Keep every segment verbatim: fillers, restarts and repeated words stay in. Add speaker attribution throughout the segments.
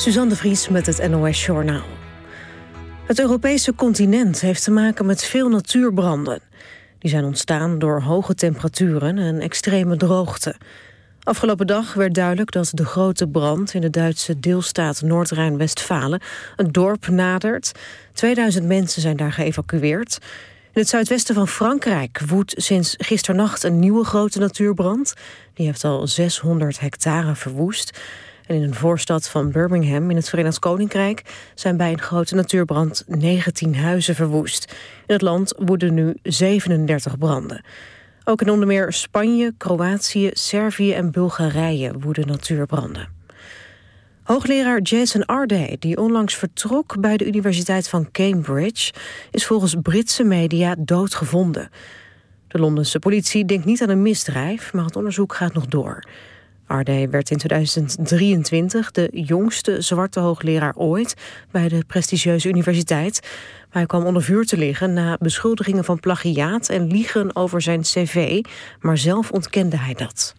Speaker 1: Suzanne de Vries met het N O S-journaal. Het Europese continent heeft te maken met veel natuurbranden. Die zijn ontstaan door hoge temperaturen en extreme droogte. Afgelopen dag werd duidelijk dat de grote brand in de Duitse deelstaat Noord-Rijn-Westfalen een dorp nadert. tweeduizend mensen zijn daar geëvacueerd. In het zuidwesten van Frankrijk woedt sinds gisternacht een nieuwe grote natuurbrand. Die heeft al zeshonderd hectare verwoest. En in een voorstad van Birmingham in het Verenigd Koninkrijk zijn bij een grote natuurbrand negentien huizen verwoest. In het land woeden nu zevenendertig branden. Ook in onder meer Spanje, Kroatië, Servië en Bulgarije woeden natuurbranden. Hoogleraar Jason Arday, die onlangs vertrok bij de Universiteit van Cambridge, is volgens Britse media doodgevonden. De Londense politie denkt niet aan een misdrijf, maar het onderzoek gaat nog door. Arday werd in tweeduizend drieëntwintig de jongste zwarte hoogleraar ooit bij de prestigieuze universiteit. Maar hij kwam onder vuur te liggen na beschuldigingen van plagiaat en liegen over zijn cv, maar zelf ontkende hij dat.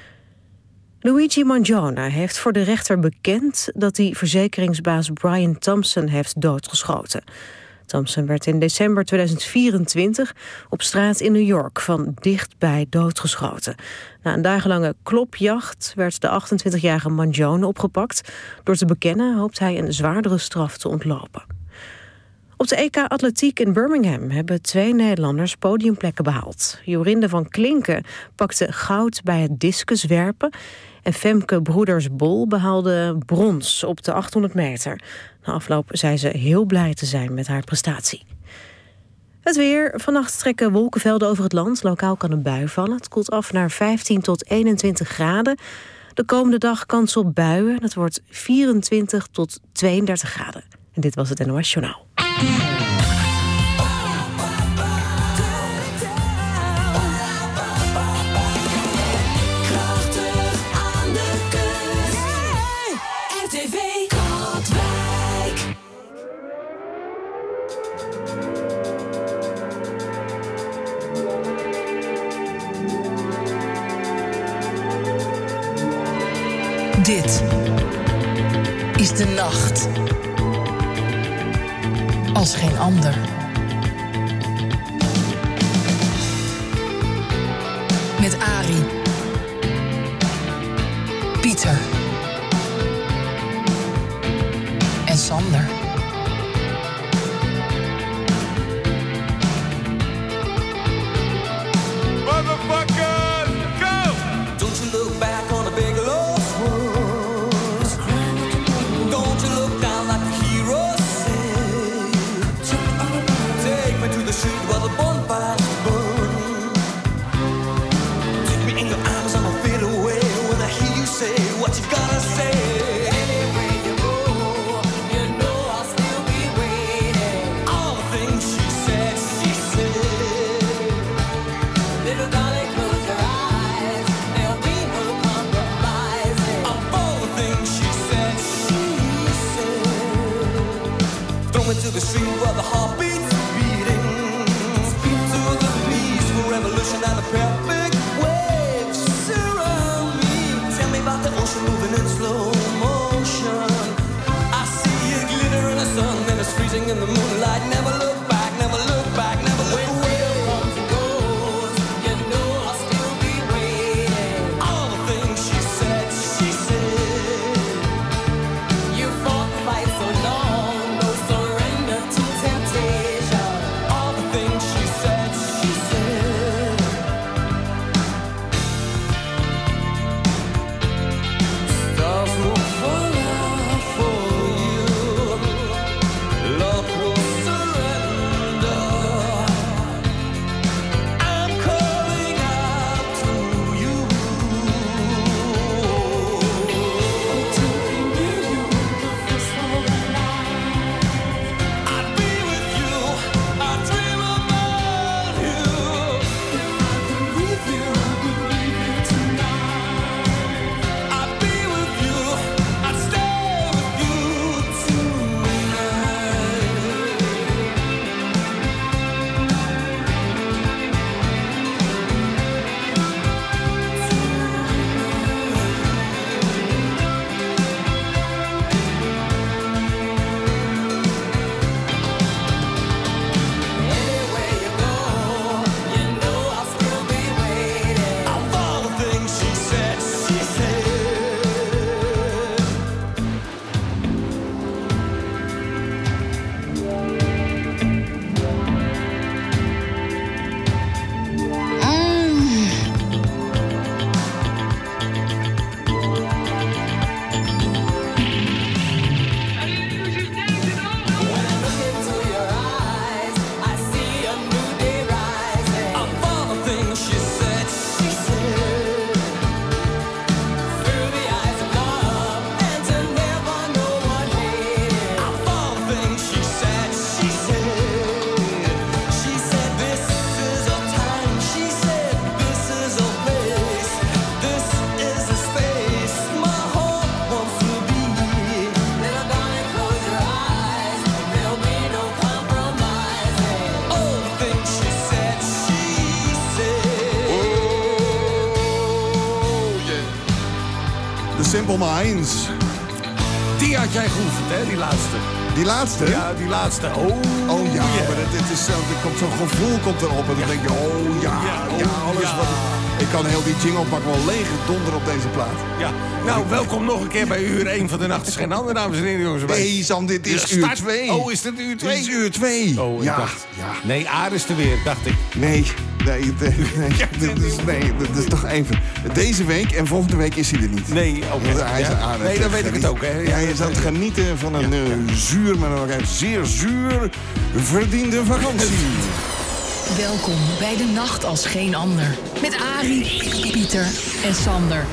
Speaker 1: Luigi Mangione heeft voor de rechter bekend dat hij verzekeringsbaas Brian Thompson heeft doodgeschoten. Thompson werd in december tweeduizend vierentwintig op straat in New York van dichtbij doodgeschoten. Na een dagenlange klopjacht werd de achtentwintigjarige Mangione opgepakt. Door te bekennen hoopt hij een zwaardere straf te ontlopen. Op de E K Atletiek in Birmingham hebben twee Nederlanders podiumplekken behaald. Jorinde van Klinken pakte goud bij het discuswerpen en Femke Broeders-Bol behaalde brons op de achthonderd meter. Na afloop zei ze heel blij te zijn met haar prestatie. Het weer. Vannacht trekken wolkenvelden over het land. Lokaal kan een bui vallen. Het koelt af naar vijftien tot eenentwintig graden. De komende dag kans op buien. Het wordt vierentwintig tot tweeëndertig graden. En dit was het N O S Journaal.
Speaker 2: Dit is de nacht. Als geen ander. Met Arie. Pieter. En Sander.
Speaker 3: Motherfuckers, go! Don't you look back on the big lost world. Don't you look down like the hero said. Take me to the street where the bonfires burn. Take me in your arms and I'll fade away when I hear you say what you gotta say. Anywhere you go, you know I'll still be waiting. All the things she said, she said. Little darling, close your eyes. There'll be no compromising. Of all the things she said, she said. Throw me to the street where the heart beats beating. Speak to the peaceful revolution and the perfect waves surround me. Tell me about the ocean moving in slow motion. I see it glitter in the sun and it's freezing in the moonlight. Never look back, never look back, never look away. Love will
Speaker 4: Simple Minds.
Speaker 5: Die had jij geoefend, hè, die laatste.
Speaker 4: Die laatste?
Speaker 5: Ja, die laatste. Oh,
Speaker 4: Oh ja,
Speaker 5: yeah.
Speaker 4: maar het, het is, zo- er komt zo'n gevoel komt erop. En dan denk je, oh ja,
Speaker 5: Ja,
Speaker 4: ja,
Speaker 5: oh,
Speaker 4: alles
Speaker 5: ja.
Speaker 4: wat... Ik kan heel die jingle-pak wel leeg donderen op deze plaat.
Speaker 5: Ja, nou, welkom nog een keer bij uur één van de nacht. Is geen ander, dames en heren, jongens.
Speaker 4: Nee, Sam, dit is
Speaker 5: Ja,
Speaker 4: uur
Speaker 5: start-
Speaker 4: twee.
Speaker 5: Oh, is dit uur twee?
Speaker 4: Dit is uur twee.
Speaker 5: Oh, ik
Speaker 4: ja,
Speaker 5: dacht...
Speaker 4: ja.
Speaker 5: Nee, Aar is er weer, dacht ik.
Speaker 4: Nee, nee, nee, nee, dit is, nee, dat is toch even. Deze week en volgende week is hij er niet.
Speaker 5: Nee, oké.
Speaker 4: Want hij is
Speaker 5: Ja?
Speaker 4: aan het
Speaker 5: Nee, dan weet ik het
Speaker 4: genieten.
Speaker 5: ook, hè.
Speaker 4: Ja, je zat genieten van een eh, zuur, maar ook een zeer zuur verdiende vakantie.
Speaker 2: Welkom bij De Nacht als geen ander. Met Arie, Pieter en Sander.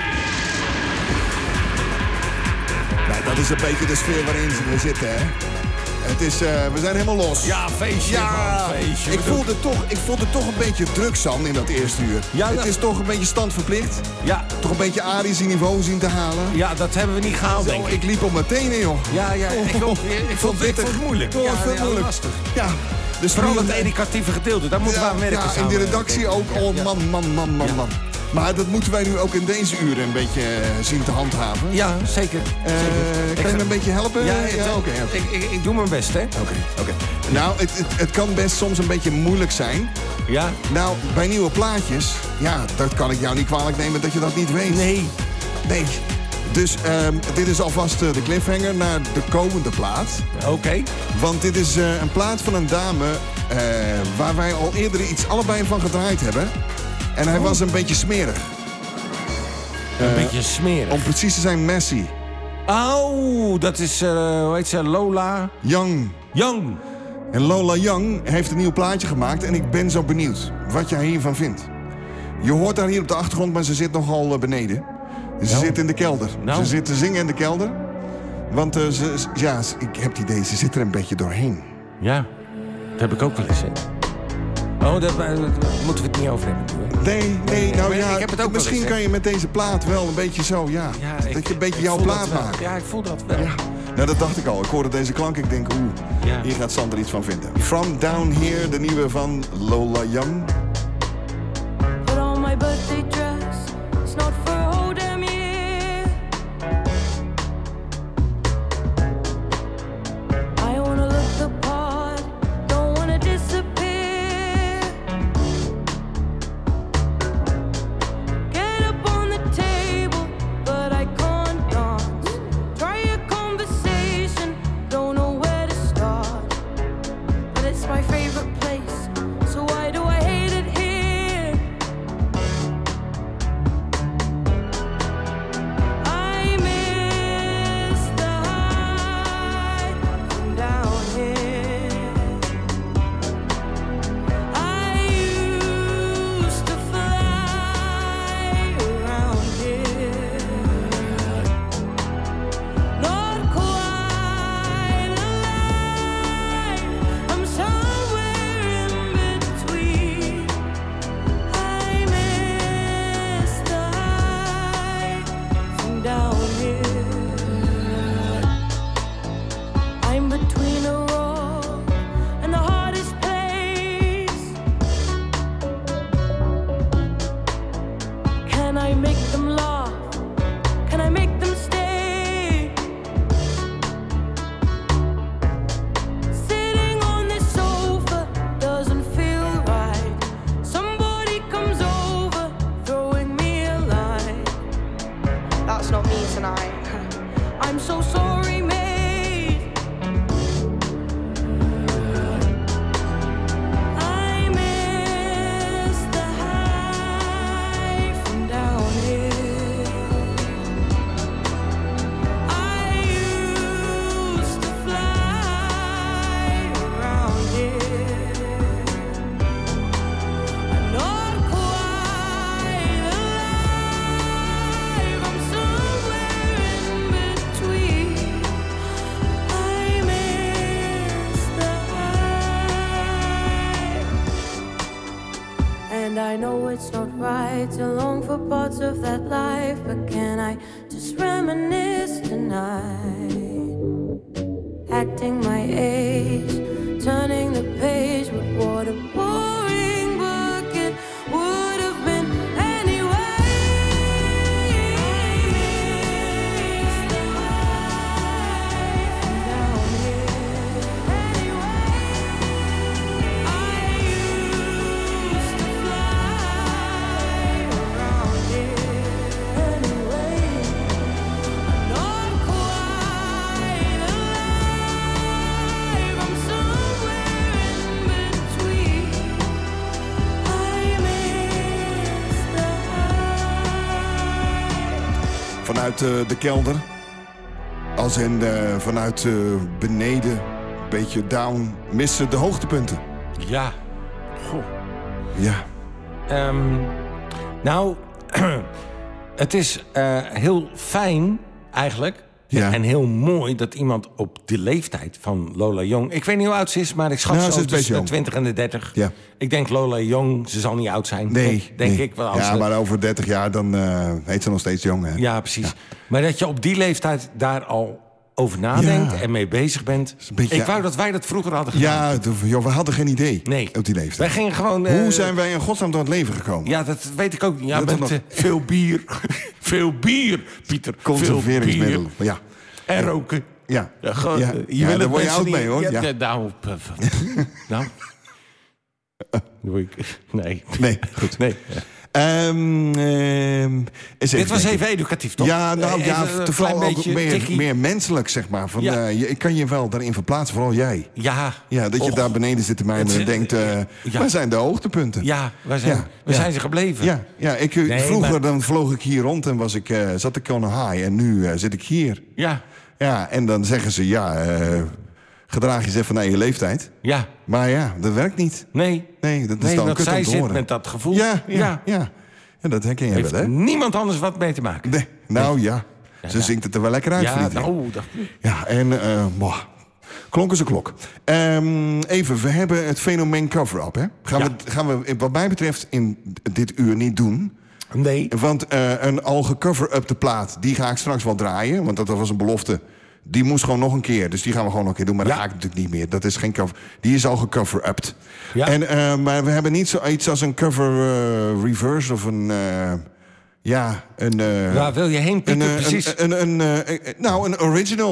Speaker 4: Nou, dat is een beetje de sfeer waarin we zitten, hè. Het is, eh, we zijn helemaal los.
Speaker 5: Ja, feestje,
Speaker 4: Ja,
Speaker 5: man, feestje.
Speaker 4: ik
Speaker 5: We doen-
Speaker 4: voelde, toch, ik voelde toch een beetje druk, Sam, in dat eerste uur.
Speaker 5: Ja,
Speaker 4: het
Speaker 5: dat-
Speaker 4: is toch een beetje standverplicht.
Speaker 5: Ja,
Speaker 4: Toch een beetje Arische niveau zien te halen.
Speaker 5: ja, dat hebben we niet gehaald,
Speaker 4: Zo,
Speaker 5: denk ik.
Speaker 4: ik liep op mijn tenen, joh.
Speaker 5: Ja, ja, ik ook. Ik vond, ik
Speaker 4: pittig.
Speaker 5: vond het moeilijk.
Speaker 4: Oh,
Speaker 5: Ja,
Speaker 4: ik vond het
Speaker 5: ja,
Speaker 4: moeilijk.
Speaker 5: lastig.
Speaker 4: Ja, dus
Speaker 5: Vooral
Speaker 4: nu-
Speaker 5: het educatieve gedeelte, daar moeten we aan werken
Speaker 4: ja, in
Speaker 5: samen.
Speaker 4: die redactie ook. Oh,
Speaker 5: Ja.
Speaker 4: man, man, man, man,
Speaker 5: Ja.
Speaker 4: man. Maar dat moeten wij nu ook in deze uren een beetje eh, zien te handhaven.
Speaker 5: Ja, zeker.
Speaker 4: Eh,
Speaker 5: zeker.
Speaker 4: kan je me een beetje helpen?
Speaker 5: Ja,
Speaker 4: oké.
Speaker 5: oké.
Speaker 4: oké.
Speaker 5: Ik, ik, ik doe mijn best, hè.
Speaker 4: Oké, oké. Nou, het, het, het kan best soms een beetje moeilijk zijn.
Speaker 5: Ja?
Speaker 4: Nou, bij nieuwe plaatjes, ja, dat kan ik jou niet kwalijk nemen dat je dat niet weet.
Speaker 5: Nee.
Speaker 4: Nee. Dus ehm, dit is alvast eh, de cliffhanger naar de komende plaat.
Speaker 5: Oké.
Speaker 4: Want dit is eh, een plaat van een dame eh, waar wij al eerder iets allebei van gedraaid hebben. En hij was een beetje smerig.
Speaker 5: Een beetje smerig.
Speaker 4: Om precies te zijn, Messi.
Speaker 5: Oh, dat is, eh, hoe heet ze, Lola
Speaker 4: Young.
Speaker 5: Young.
Speaker 4: En Lola Young heeft een nieuw plaatje gemaakt en ik ben zo benieuwd wat jij hiervan vindt. Je hoort haar hier op de achtergrond, maar ze zit nogal eh, beneden. Ze
Speaker 5: Nou.
Speaker 4: zit in de kelder.
Speaker 5: Nou.
Speaker 4: Ze zit te zingen in de kelder. Want eh, ze, ze- ja, ze- ik heb het idee, ze zit er een beetje doorheen.
Speaker 5: Ja, dat heb ik ook wel eens, hè. Oh, daar daar moeten we het niet over hebben nu, hè.
Speaker 4: Nee, nee, nou
Speaker 5: maar
Speaker 4: ja,
Speaker 5: ik heb het ook wel
Speaker 4: misschien
Speaker 5: eens, hè.
Speaker 4: kan je met deze plaat wel een beetje zo, ja,
Speaker 5: Ja, ik-
Speaker 4: dat je een beetje
Speaker 5: ik
Speaker 4: jouw
Speaker 5: voel
Speaker 4: plaat
Speaker 5: dat wel.
Speaker 4: maakt.
Speaker 5: Ja, ik voel dat wel.
Speaker 4: Ja. Nou, dat dacht ik al. Ik hoorde deze klank, ik denk, oeh,
Speaker 5: Ja.
Speaker 4: hier gaat Sander iets van vinden. From Down Here, de nieuwe van Lola Young.
Speaker 6: Put on my birthday dress. It's not for a whole damn year. I wanna look the part, don't wanna disappear. Get up on the table, but I can't dance. Try a conversation, don't know where to start. But it's my favorite place, so why do I hate it here? I miss the high from down here. I used to fly around here. Not quite alive, I'm somewhere in between. I miss the high from down here. I'm between a rock and the hardest place. Can I make them laugh? Can I make them stay? Sitting on this sofa doesn't feel right. Somebody comes over, throwing me a line. That's not me tonight. I'm so sorry, mate. I miss the high from down here. I used to fly around here. I'm not quite alive. I'm somewhere in between. I miss the high. And I know it's not right to long for parts of that life, but can I just reminisce tonight? Acting my age, turning the page, but what a boring book it would have been anyway. I
Speaker 4: vanuit uh, de kelder. Als in uh, vanuit uh, beneden, een beetje down, missen de hoogtepunten.
Speaker 5: Ja. Goh.
Speaker 4: Ja.
Speaker 5: Um, nou, het is uh, heel fijn eigenlijk... Ja. En heel mooi dat iemand op de leeftijd van Lola Young... Ik weet niet hoe oud ze is, maar ik schat nou, zo tussen de twintig en de dertig. Ja. Ik denk Lola Young, ze zal niet oud zijn.
Speaker 4: Nee.
Speaker 5: Denk
Speaker 4: nee.
Speaker 5: ik wel.
Speaker 4: Ja, maar over dertig jaar dan uh, heet ze nog steeds jong. Hè?
Speaker 5: Ja, precies. Ja. Maar dat je op die leeftijd daar al over nadenkt ja. en mee bezig bent. Beetje, ik wou dat wij dat vroeger hadden gedaan.
Speaker 4: Ja, joh, we hadden geen idee
Speaker 5: nee.
Speaker 4: op die leeftijd.
Speaker 5: Wij gingen gewoon... Uh,
Speaker 4: Hoe zijn wij in godsnaam door het leven gekomen?
Speaker 5: Ja, dat weet ik ook niet. Ja, met nog... uh, veel bier. veel bier, Pieter.
Speaker 4: Conserveringsmiddel, ja.
Speaker 5: En roken.
Speaker 4: Ja,
Speaker 5: ja, gewoon,
Speaker 4: ja.
Speaker 5: Je
Speaker 4: ja
Speaker 5: wil
Speaker 4: daar word je oud
Speaker 5: niet...
Speaker 4: mee, hoor.
Speaker 5: Ja,
Speaker 4: ja.
Speaker 5: ja, nou, nou. Nee.
Speaker 4: Nee, goed.
Speaker 5: Nee.
Speaker 4: Um, um, Dit
Speaker 5: denken. was even educatief, toch?
Speaker 4: Ja, nou ja,
Speaker 5: even
Speaker 4: te vooral ook meer, meer menselijk, zeg maar. Van, ja. uh, je, ik kan je wel daarin verplaatsen, vooral jij.
Speaker 5: Ja.
Speaker 4: Ja, dat je Och. daar beneden zit te mijmeren en denkt... Uh, ja. Waar zijn de hoogtepunten?
Speaker 5: Ja, waar zijn,
Speaker 4: ja.
Speaker 5: waar
Speaker 4: ja.
Speaker 5: zijn ze gebleven?
Speaker 4: Ja, ja ik, nee, vroeger maar... dan vloog ik hier rond en was ik, uh, zat ik on a high. En nu uh, zit ik hier.
Speaker 5: Ja.
Speaker 4: Ja, en dan zeggen ze, ja... Uh, gedraag je eens even naar je leeftijd.
Speaker 5: Ja.
Speaker 4: Maar ja, dat werkt niet.
Speaker 5: Nee.
Speaker 4: Nee, dat is
Speaker 5: nee,
Speaker 4: dan
Speaker 5: want
Speaker 4: kut om
Speaker 5: zij
Speaker 4: te
Speaker 5: zit
Speaker 4: horen.
Speaker 5: met dat gevoel.
Speaker 4: Ja, ja, ja. ja. ja dat herken je
Speaker 5: Heeft
Speaker 4: wel, hè?
Speaker 5: niemand anders wat mee te maken.
Speaker 4: Nee, nou nee. ja. Ze ja, zingt het er wel lekker uit,
Speaker 5: ja,
Speaker 4: vriend.
Speaker 5: Nou, dat...
Speaker 4: Ja, en... Uh, boah. Klonk is een klok. Um, even, we hebben het fenomeen cover-up, hè? Gaan, ja. we, gaan we, wat mij betreft, in dit uur niet doen.
Speaker 5: Nee.
Speaker 4: Want uh, een al gecover-upte plaat, die ga ik straks wel draaien. Want dat was een belofte. Die moest gewoon nog een keer. Dus die gaan we gewoon nog een keer doen. Maar ja. dat ga ik natuurlijk niet meer. Dat is geen cover. Die is al gecover-upped. Ja. En, uh, maar we hebben niet zoiets als een cover uh, reverse of een... Uh, ja, een... Uh,
Speaker 5: Waar wil je heen, Pieter,
Speaker 4: een, uh,
Speaker 5: precies?
Speaker 4: Een, een, een, uh, nou, een original.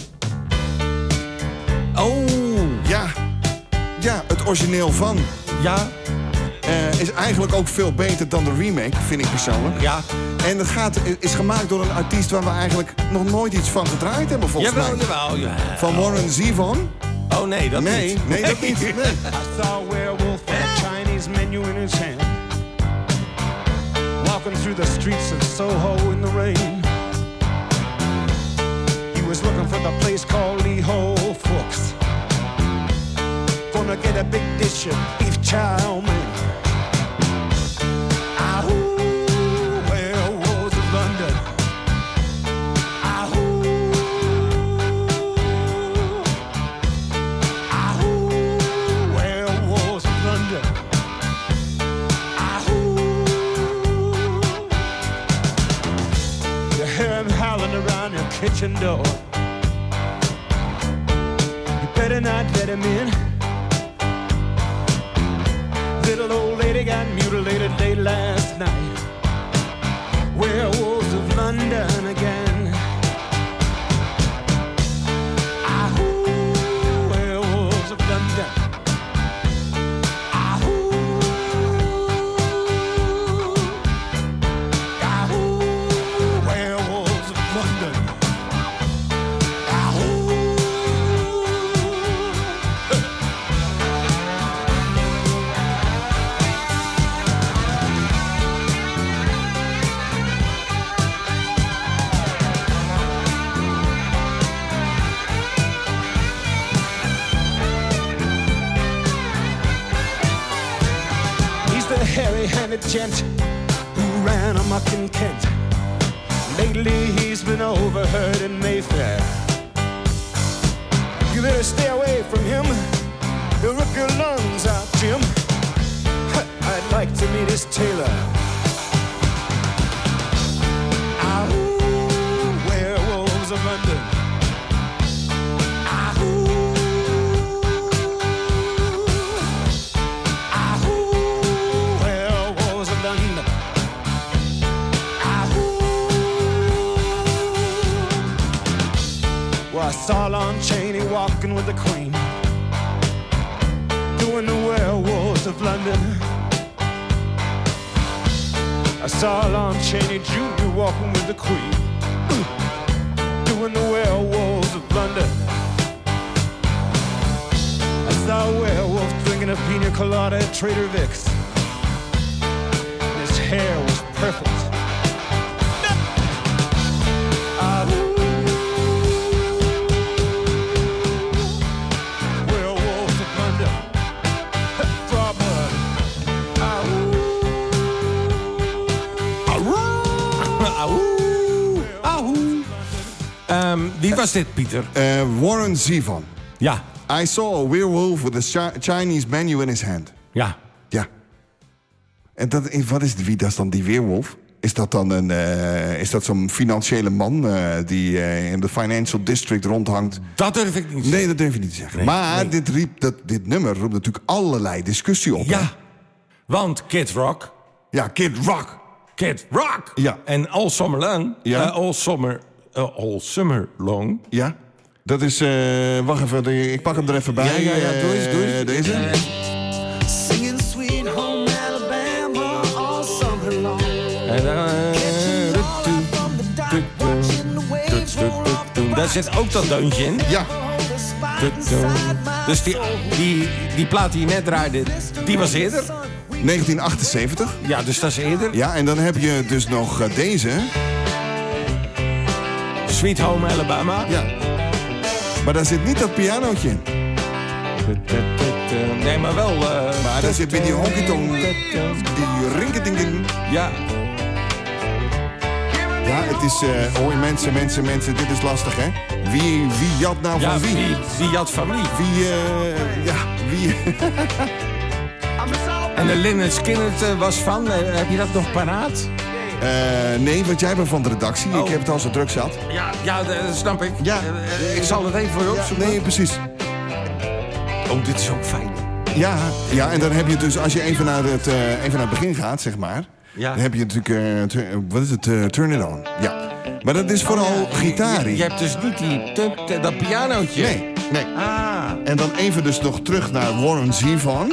Speaker 5: Oh.
Speaker 4: Ja. Ja, het origineel van.
Speaker 5: Ja.
Speaker 4: Uh, is eigenlijk ook veel beter dan de remake, vind ik persoonlijk.
Speaker 5: Ja.
Speaker 4: En het gaat, is gemaakt door een artiest waar we eigenlijk nog nooit iets van gedraaid hebben, volgens
Speaker 5: jawel,
Speaker 4: mij.
Speaker 5: Jawel, jawel.
Speaker 4: Van Warren Zevon.
Speaker 5: Oh nee, dat
Speaker 4: nee,
Speaker 5: niet.
Speaker 4: Nee, dat niet. Nee.
Speaker 7: I saw a werewolf with a Chinese menu in his hand, walking through the streets of Soho in the rain. He was looking for the place called Lee Ho Fooks. Gonna get a big dish of beef chow mein. Kitchen door. You better not let him in. Little old lady got mutilated late last night. Werewolves of London again. Ahoo, werewolves of London. Ahoo, ahoo, werewolves of London. Hairy-handed gent who ran amok in Kent. Lately he's been overheard in Mayfair. You better stay away from him. He'll rip your lungs out, Jim. I'd like to meet his tailor. Ahoo, werewolves of London. I saw Lon Chaney walking with the Queen, doing the werewolves of London. I saw Lon Chaney Junior walking with the Queen, doing the werewolves of London. I saw a werewolf drinking a pina colada at Trader Vic's. His hair was perfect.
Speaker 5: Um, wie was dit, Pieter?
Speaker 4: Uh, Warren Zevon.
Speaker 5: Ja.
Speaker 4: I saw a werewolf with a chi- Chinese menu in his hand.
Speaker 5: Ja.
Speaker 4: Ja. En dat, wat is, wie dat is dan die weerwolf? Is dat dan een, uh, is dat zo'n financiële man uh, die uh, in de Financial District rondhangt?
Speaker 5: Dat durf ik niet te zeggen.
Speaker 4: Nee, dat durf je niet te zeggen.
Speaker 5: Nee,
Speaker 4: maar
Speaker 5: nee.
Speaker 4: Dit, riep, dat, dit nummer roept natuurlijk allerlei discussie op.
Speaker 5: Ja,
Speaker 4: Hè?
Speaker 5: want Kid Rock...
Speaker 4: Ja, Kid Rock.
Speaker 5: Kid Rock!
Speaker 4: Ja.
Speaker 5: En All Summer Long...
Speaker 4: Ja.
Speaker 5: Uh, all, summer, uh, all Summer Long...
Speaker 4: Ja. Dat is... Uh, wacht even, ik pak hem er even bij.
Speaker 5: Ja, ja, ja, doe eens, doe eens.
Speaker 4: Uh, deze?
Speaker 5: Uh,
Speaker 3: Singing Sweet Home Alabama all summer long.
Speaker 5: En dan... Daar zit ook dat deuntje in.
Speaker 4: Ja.
Speaker 5: Dus die, die, die plaat die je net draaide, die was eerder.
Speaker 4: negentien achtenzeventig.
Speaker 5: Ja, dus dat is eerder.
Speaker 4: Ja, en dan heb je dus nog uh, deze.
Speaker 5: Sweet Home Alabama.
Speaker 4: Ja. Maar daar zit niet dat pianootje in.
Speaker 5: Nee, maar wel... Uh,
Speaker 4: maar daar zit bij die honky-tonk, die rinketingding.
Speaker 5: Ja.
Speaker 4: Ja, het is... Uh, oh, mensen, mensen, mensen, dit is lastig, hè? Wie, wie jat nou van
Speaker 5: ja,
Speaker 4: wie?
Speaker 5: wie? Wie jat van wie?
Speaker 4: Wie, uh, ja, wie...
Speaker 5: En de Lynyrd Skynyrd uh, was van... Uh, heb je dat nog paraat?
Speaker 4: Uh, nee, want jij bent van de redactie.
Speaker 5: Oh.
Speaker 4: Ik heb het al zo druk zat.
Speaker 5: Ja, ja, dat snap ik.
Speaker 4: Ja.
Speaker 5: Uh, uh, ik zal het even voor je opzoeken.
Speaker 4: Ja, nee, precies.
Speaker 5: Oh, dit is ook fijn.
Speaker 4: Ja, ja, en dan heb je dus, als je even naar het, uh, even naar het begin gaat, zeg maar...
Speaker 5: Ja.
Speaker 4: Dan heb je natuurlijk, uh, tu- wat is het, uh, Turn It On. Ja. Maar dat is vooral
Speaker 5: oh, ja.
Speaker 4: gitaar.
Speaker 5: Je, je hebt dus niet die, tuk, tuk, dat pianootje.
Speaker 4: Nee, nee.
Speaker 5: Ah.
Speaker 4: En dan even dus nog terug naar Warren Zevon.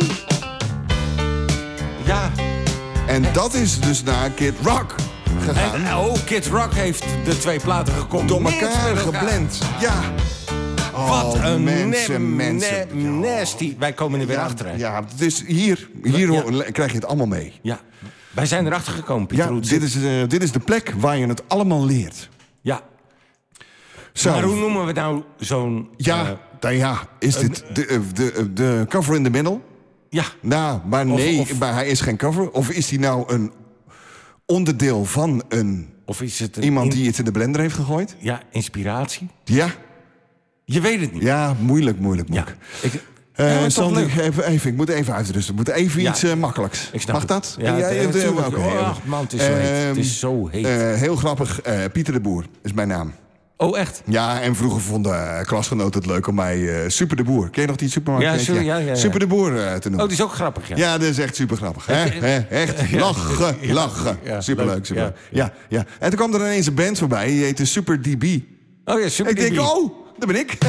Speaker 5: Ja.
Speaker 4: En dat is dus naar Kid Rock gegaan.
Speaker 5: En, oh, Kid Rock heeft de twee platen gecombineerd.
Speaker 4: Door elkaar
Speaker 5: met
Speaker 4: geblend. Ja. Oh,
Speaker 5: Wat een
Speaker 4: mensen,
Speaker 5: ne-
Speaker 4: mensen.
Speaker 5: ne- nasty. Wij komen er weer
Speaker 4: Ja,
Speaker 5: achter. Hè?
Speaker 4: ja, dus hier, hier
Speaker 5: Ja.
Speaker 4: hoor- krijg je het allemaal mee.
Speaker 5: Ja. Wij zijn erachter gekomen, Pieter.
Speaker 4: Ja,
Speaker 5: hoe het
Speaker 4: dit
Speaker 5: zit.
Speaker 4: is, uh, dit is de plek waar je het allemaal leert.
Speaker 5: Ja.
Speaker 4: Zo.
Speaker 5: Maar hoe noemen we nou zo'n...
Speaker 4: Ja,
Speaker 5: uh,
Speaker 4: nou ja, is dit de, de, de, de cover in the middle?
Speaker 5: ja.
Speaker 4: Nou, maar
Speaker 5: Of-
Speaker 4: nee,
Speaker 5: of-
Speaker 4: maar hij is geen cover. Of is hij nou een onderdeel van een,
Speaker 5: Of is het een
Speaker 4: iemand
Speaker 5: in-
Speaker 4: die het in de blender heeft gegooid?
Speaker 5: Ja, inspiratie?
Speaker 4: Ja,
Speaker 5: Je weet het niet.
Speaker 4: ja, moeilijk, moeilijk,
Speaker 5: Ja.
Speaker 4: moeilijk.
Speaker 5: Ik,
Speaker 4: Eh,
Speaker 5: ja, maar toch
Speaker 4: Sander,
Speaker 5: leuk.
Speaker 4: even, even, ik moet even uitrusten. Ik moet even
Speaker 5: Ja.
Speaker 4: iets uh, makkelijks.
Speaker 5: Ik snap
Speaker 4: Mag
Speaker 5: het.
Speaker 4: dat?
Speaker 5: Ja,
Speaker 4: Ja,
Speaker 5: het-
Speaker 4: ja,
Speaker 5: natuurlijk.
Speaker 4: oké,
Speaker 5: Oh,
Speaker 4: heel
Speaker 5: ach,
Speaker 4: goed.
Speaker 5: man, het is zo heet. Het
Speaker 4: Ehm,
Speaker 5: is zo heet.
Speaker 4: eh, heel grappig, uh, Pieter de Boer is mijn naam.
Speaker 5: Oh, echt?
Speaker 4: Ja, en vroeger vonden uh, klasgenoten het leuk om mij uh, Super de Boer. Ken je nog die supermarkt?
Speaker 5: Ja, zo- ja, ja, ja.
Speaker 4: Super de Boer uh, te noemen.
Speaker 5: Oh, die is ook grappig, ja.
Speaker 4: Ja, dat is echt super grappig. Hè?
Speaker 5: Heb je-
Speaker 4: Hè? Echt lachen,
Speaker 5: Ja.
Speaker 4: lachen.
Speaker 5: Ja,
Speaker 4: Superleuk,
Speaker 5: leuk.
Speaker 4: superleuk.
Speaker 5: Ja.
Speaker 4: Ja. Ja, En toen kwam er ineens een band voorbij, die heette Super D B.
Speaker 5: Oh ja, super.
Speaker 4: Ik denk,
Speaker 5: D B.
Speaker 4: oh, dat ben ik.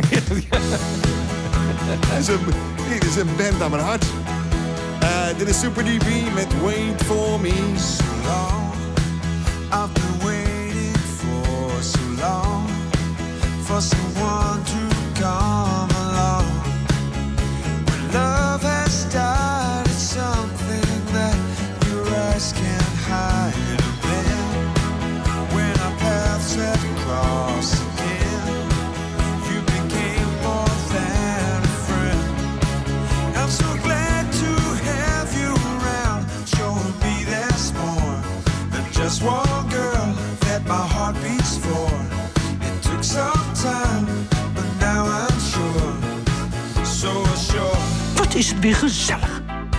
Speaker 4: Dat is een, dit is een band aan mijn hart. Uh, dit is Super D B met Wait For Me.
Speaker 8: So long, I've been waiting for so long for someone to come along. When love has died, it's something that your eyes can't hide. And then, when our paths have crossed again, you became more than a friend. I'm so glad to have you around, showing me there's more than just one girl that my heart beats for. It took some time, but now I'm sure, so sure.
Speaker 9: Wat is het weer gezellig.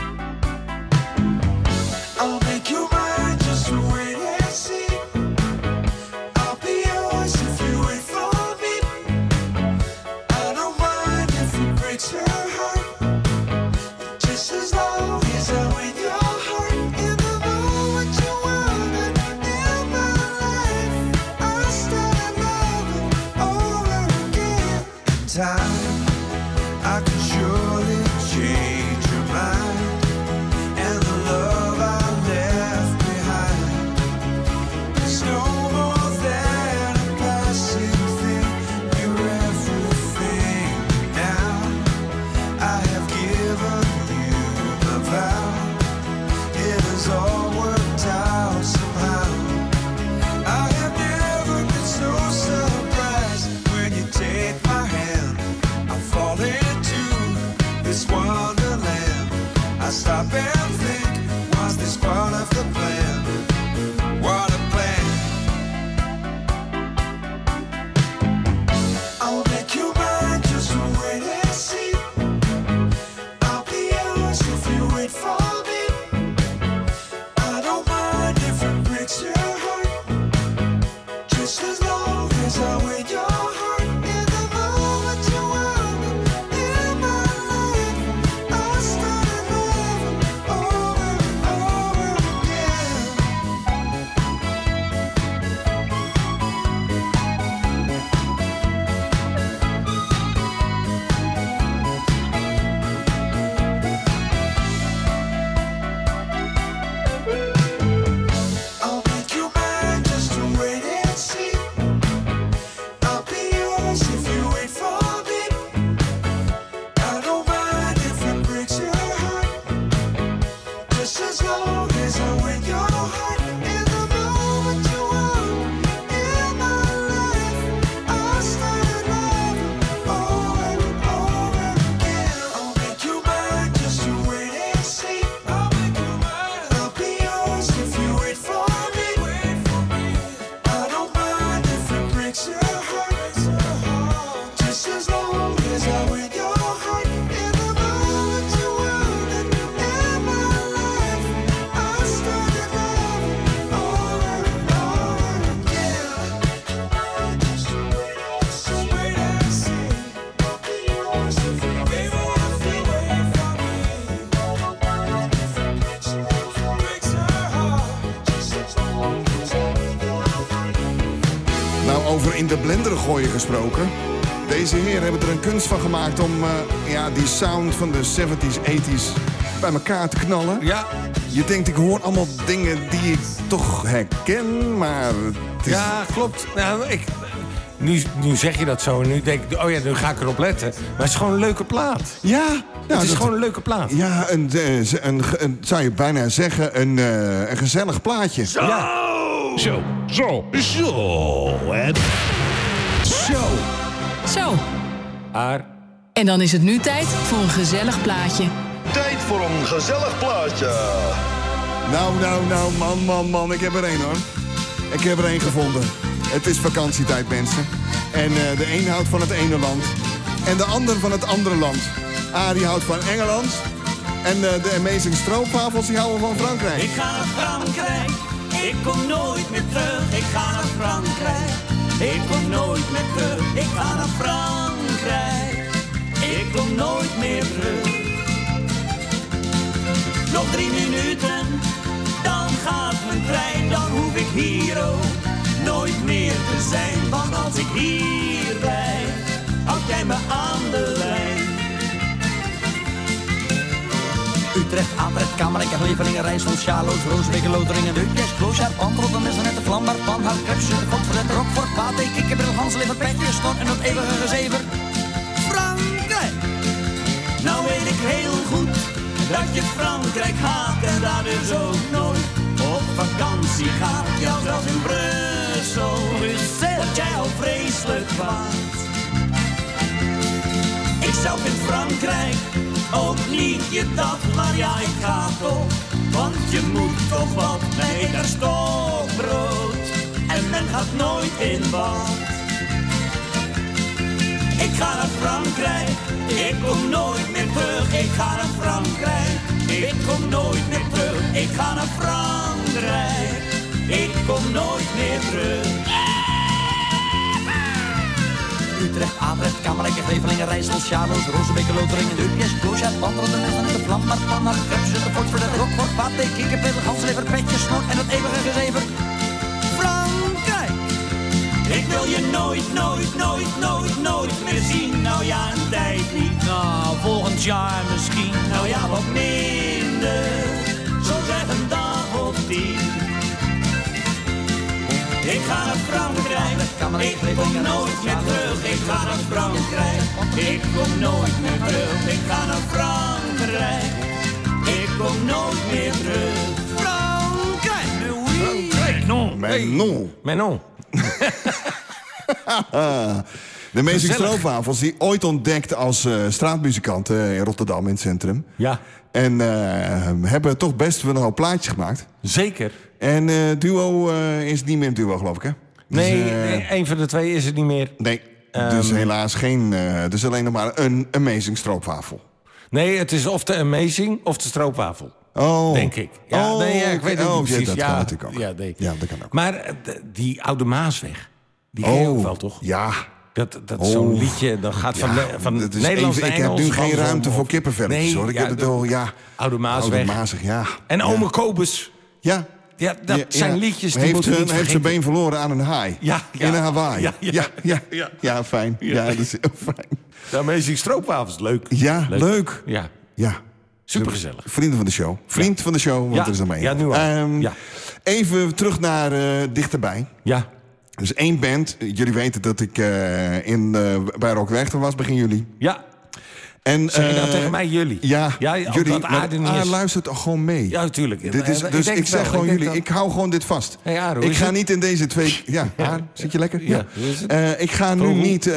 Speaker 8: I'll make you mine, just wait and see. I'll be yours if you wait for me. I don't mind if it breaks your heart, just as long as I win your heart. In the moment you wanted in my life, I started loving over again. In time, I can surely change your mind, and the love I left behind is no more than a passing thing. You're everything now. I have given you my vow. It has all worked out somehow. I have never been so surprised when you take my hand long as I'm with your heart in the moment you want in my life. I started loving over and over again. I'll make you mine just to wait and see. I'll be yours if you wait for me. I don't mind if it breaks your heart, just as long as I'm with your heart in the moment you want in my life. I started loving over and over again. I'll make you mine just to wait and see. I'll make you mine. I'll be yours if you wait for me. Wait for me. I don't mind if it breaks your heart, just as long as I'm with your heart in the moment you want it in my life. I started loving over and over again. Just to wait and see, wait and see. I'll be yours if you wait for me. Wait for me. I don't mind if it breaks your heart, breaks your heart, just as long as I'm with your heart.
Speaker 4: Nou, over in de blender gooien gesproken. Deze heren hebben er een kunst van gemaakt om eh, ja, die sound van de zeventies, tachtiger bij elkaar te knallen.
Speaker 5: Ja.
Speaker 4: Je denkt, ik hoor allemaal dingen die ik toch herken, maar het is...
Speaker 5: Ja, klopt. Nou, ik, nu, nu zeg je dat zo en nu denk ik, oh ja, nu ga ik erop letten. Maar het is gewoon een leuke plaat.
Speaker 4: Ja, nou,
Speaker 5: het is
Speaker 4: dat-
Speaker 5: gewoon een leuke plaat.
Speaker 4: Ja, een, eh, een, een, zou je bijna zeggen, een, eh, een gezellig plaatje.
Speaker 5: Ja.
Speaker 9: Zo, zo, zo. En zo.
Speaker 2: Zo,
Speaker 5: Maar
Speaker 2: en dan is het nu tijd voor een gezellig plaatje.
Speaker 10: Tijd voor een gezellig plaatje.
Speaker 4: Nou, nou, nou, man, man, man, ik heb er één hoor. Ik heb er één gevonden. Het is vakantietijd, mensen. En eh, de een houdt van het ene land. En de ander van het andere land. Arie houdt van Engeland. En eh, de Amazing Stroopwafels, die houden van Frankrijk.
Speaker 3: Ik ga naar Frankrijk, ik kom nooit meer terug. Ik ga naar Frankrijk, ik kom nooit meer terug. Ik ga naar Frankrijk, ik kom nooit meer terug. Nog drie minuten, dan gaat mijn trein. Dan hoef ik hier ook nooit meer te zijn. Want als ik hier blijf, houd jij me aan de lijn.
Speaker 11: Utrecht, Atrecht, Kamerijk, Levelingen, Rijssel, Sjaloos, Roosbeek, Loteringen, Deukjes, Kloosjaar, Pantrot, Messenet, Vlambaar, Panhout, Krepsje, de Fort, Rockfort, Pate, Kikkerbril, Hanslever, Petje, Snor en dat eeuwige gezever. Frankrijk!
Speaker 3: Nou weet ik heel goed dat je Frankrijk haat en daar dus ook nooit op vakantie gaat. Ja, zelfs in Brussel, Brussel, word jij al vreselijk kwaad. Ik zelf in Frankrijk ook niet je dat, maar ja, ik ga toch. Want je moet toch wat, men eet daar stokbrood en men gaat nooit in bad. Ik ga naar Frankrijk, ik kom nooit meer terug. Ik ga naar Frankrijk, ik kom nooit meer terug. Ik ga naar Frankrijk, ik kom nooit meer terug.
Speaker 11: Utrecht, Atrecht, Kamerijk, Levelingen, Rijssel, Sjaloos, Roosbeek, Loteringen, Deukjes, Kloosjaar, Pantrot, Messenet, de Vlambaar, Panhout, Krepsje, de Fort, Rockfort, Pate, Kikkerbril, Hanslever, Petje, Snor en dat eeuwige gezever. Frankrijk!
Speaker 3: Ik wil je nooit, nooit, nooit, nooit, nooit meer zien. Nou ja, een tijd niet.
Speaker 11: Nou, volgend jaar misschien.
Speaker 3: Nou ja, wat minder. Zo zeg een dag of tien. Ik ga naar Frankrijk, ik kom nooit meer terug. Ik ga naar Frankrijk, ik kom nooit meer terug. Ik ga naar Frankrijk, ik kom nooit meer terug.
Speaker 11: Frankrijk!
Speaker 4: Frankrijk!
Speaker 5: Non.
Speaker 4: Manon.
Speaker 5: Manon.
Speaker 4: De Amazing
Speaker 5: Gezellig.
Speaker 4: Stroopwafels, die ooit ontdekt als uh, straatmuzikanten in Rotterdam in het centrum.
Speaker 5: Ja.
Speaker 4: En uh, hebben toch best wel een hoop plaatjes gemaakt.
Speaker 5: Zeker.
Speaker 4: En uh, duo uh, is niet meer een duo, geloof ik, hè?
Speaker 5: Nee,
Speaker 4: dus, uh,
Speaker 5: nee, een van de twee is het niet meer.
Speaker 4: Nee,
Speaker 5: Um,
Speaker 4: dus helaas geen... Uh, dus alleen nog maar een Amazing Stroopwafel.
Speaker 5: Nee, het is of de Amazing of de Stroopwafel.
Speaker 4: Oh.
Speaker 5: Denk ik. Ja,
Speaker 4: Oh,
Speaker 5: nee, ja, ik weet het
Speaker 4: oh,
Speaker 5: niet
Speaker 4: ja,
Speaker 5: precies.
Speaker 4: dat
Speaker 5: ja,
Speaker 4: kan natuurlijk ook.
Speaker 5: Ja, nee.
Speaker 4: Ja, dat kan ook.
Speaker 5: Maar uh, d- die Oude Maasweg, Die ken je
Speaker 4: Oh,
Speaker 5: ook wel, toch?
Speaker 4: Ja.
Speaker 5: Dat, dat
Speaker 4: Oh.
Speaker 5: zo'n liedje, dat gaat van,
Speaker 4: Ja,
Speaker 5: le- van
Speaker 4: dat is
Speaker 5: Nederlands
Speaker 4: even-
Speaker 5: naar
Speaker 4: ik heb
Speaker 5: Engels.
Speaker 4: nu geen
Speaker 5: van-
Speaker 4: ruimte
Speaker 5: of-
Speaker 4: voor kippenvelletjes,
Speaker 5: Nee,
Speaker 4: hoor. Ik
Speaker 5: ja,
Speaker 4: heb het
Speaker 5: de-
Speaker 4: al, ja.
Speaker 5: Oude Maasweg.
Speaker 4: Oude Mazig, ja.
Speaker 5: En
Speaker 4: Ja.
Speaker 5: Ome Kobus.
Speaker 4: Ja.
Speaker 5: Ja, dat
Speaker 4: Ja,
Speaker 5: zijn
Speaker 4: ja.
Speaker 5: liedjes die
Speaker 4: heeft
Speaker 5: moeten
Speaker 4: ze,
Speaker 5: niet
Speaker 4: heeft zijn
Speaker 5: vergeten.
Speaker 4: been verloren aan een haai.
Speaker 5: Ja, ja.
Speaker 4: In een Hawaii.
Speaker 5: Ja,
Speaker 4: Ja,
Speaker 5: ja,
Speaker 4: ja, ja.
Speaker 5: ja.
Speaker 4: Ja, fijn. Ja, dat is heel fijn.
Speaker 5: De Amazing Stroopwafels, leuk.
Speaker 4: Ja, leuk.
Speaker 5: Ja,
Speaker 4: Ja.
Speaker 5: supergezellig.
Speaker 4: Vrienden van de show. Vriend van de show, want
Speaker 5: Ja.
Speaker 4: er is er maar één.
Speaker 5: Ja, nu al.
Speaker 4: Ehm,
Speaker 5: Ja.
Speaker 4: Even terug naar eh, dichterbij.
Speaker 5: Ja.
Speaker 4: Dus één band. Jullie weten dat ik eh, in, eh, bij Rock Werchter was begin juli.
Speaker 5: Ja.
Speaker 4: En,
Speaker 5: Zeg je nou
Speaker 4: eh,
Speaker 5: tegen mij jullie?
Speaker 4: Ja,
Speaker 5: Ja, ook
Speaker 4: jullie.
Speaker 5: dat
Speaker 4: Maar
Speaker 5: Aarde niet
Speaker 4: Aar
Speaker 5: is.
Speaker 4: luistert al gewoon mee.
Speaker 5: Ja, natuurlijk.
Speaker 4: Dit is,
Speaker 5: Eh,
Speaker 4: dus
Speaker 5: denk
Speaker 4: ik
Speaker 5: het
Speaker 4: zeg
Speaker 5: wel.
Speaker 4: gewoon
Speaker 5: Ik denk
Speaker 4: jullie,
Speaker 5: dat-
Speaker 4: ik hou gewoon dit vast.
Speaker 5: Hey, Aar, hoe
Speaker 4: ik
Speaker 5: is
Speaker 4: ga
Speaker 5: het?
Speaker 4: niet in deze twee... Ja, Aar, zit je lekker?
Speaker 5: Ja, hoe is het?
Speaker 4: Eh, ik ga nu
Speaker 5: Vogel?
Speaker 4: niet...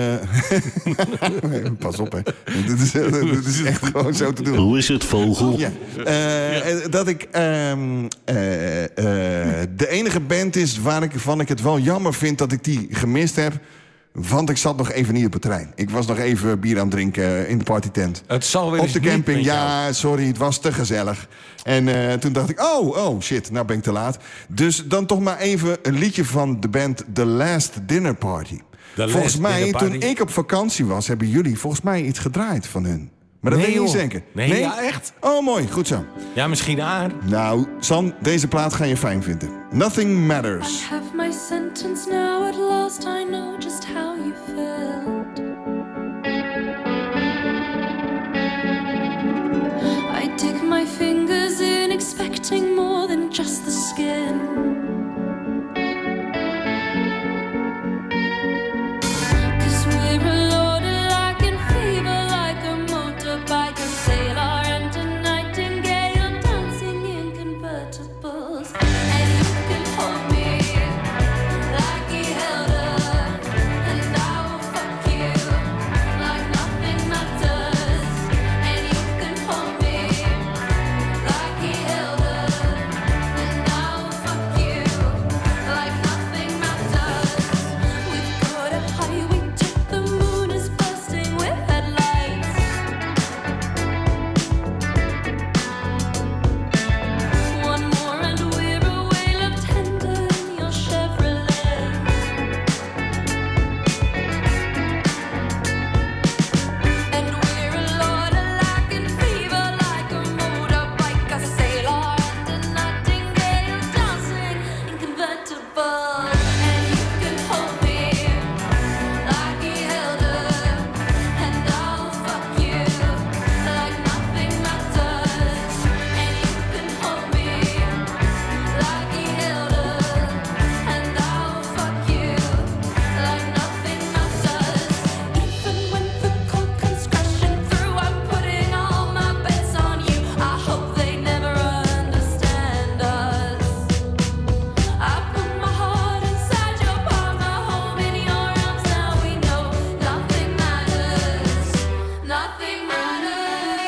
Speaker 4: eh, Pas op, hè. Dit is, dit is echt gewoon zo te doen.
Speaker 9: Hoe is het, vogel?
Speaker 4: Ja. Eh, Dat ik ehm, eh, eh, de enige band is waar ik, waarvan ik het wel jammer vind dat ik die gemist heb. Want ik zat nog even niet op het terrein. Ik was nog even bier aan het drinken in de partytent.
Speaker 5: Het zal weer
Speaker 4: Op
Speaker 5: eens
Speaker 4: de
Speaker 5: niet
Speaker 4: camping,
Speaker 5: met
Speaker 4: ja, sorry, het was te gezellig. En eh, toen dacht ik, oh, oh, shit, nou ben ik te laat. Dus dan toch maar even een liedje van de band The Last Dinner Party.
Speaker 5: The
Speaker 4: volgens
Speaker 5: Last
Speaker 4: mij,
Speaker 5: Dinner
Speaker 4: toen
Speaker 5: Party.
Speaker 4: ik op vakantie was, hebben jullie volgens mij iets gedraaid van hun. Maar dat
Speaker 5: Nee,
Speaker 4: weet ik niet
Speaker 5: joh.
Speaker 4: zeker.
Speaker 5: Nee, ja, echt?
Speaker 4: Oh, mooi, goed zo.
Speaker 5: Ja, misschien Aar.
Speaker 4: Nou, San, deze plaat ga je fijn vinden. Nothing Matters.
Speaker 6: I have my sentence now. At last I know just how you felt. I dig my fingers in, expecting more than just the skin. Cause we're a load alike in fever, like a motorbike, a sailor and a nightingale, dancing in convertibles. And you can hold me like he held her, and I will fuck you like nothing matters. And you can hold me like he held her, and I will fuck you like nothing matters. We've got a highway to the moon is bursting with headlights. One more and we're away, left tender in your Chevrolet. And we're a lot alike in fever, like a motorbike, a sailor and a nightingale, dancing in convertibles. And you can hold me like he held her, and I'll fuck you like nothing matters. And you can hold me like he held her, and I'll fuck you like nothing matters. Even when the cold comes crashing through, I'm putting all my bets on you. I hope they never understand us. I put my heart inside your palm, my home in your arms. Now we know nothing matters. Nothing matters.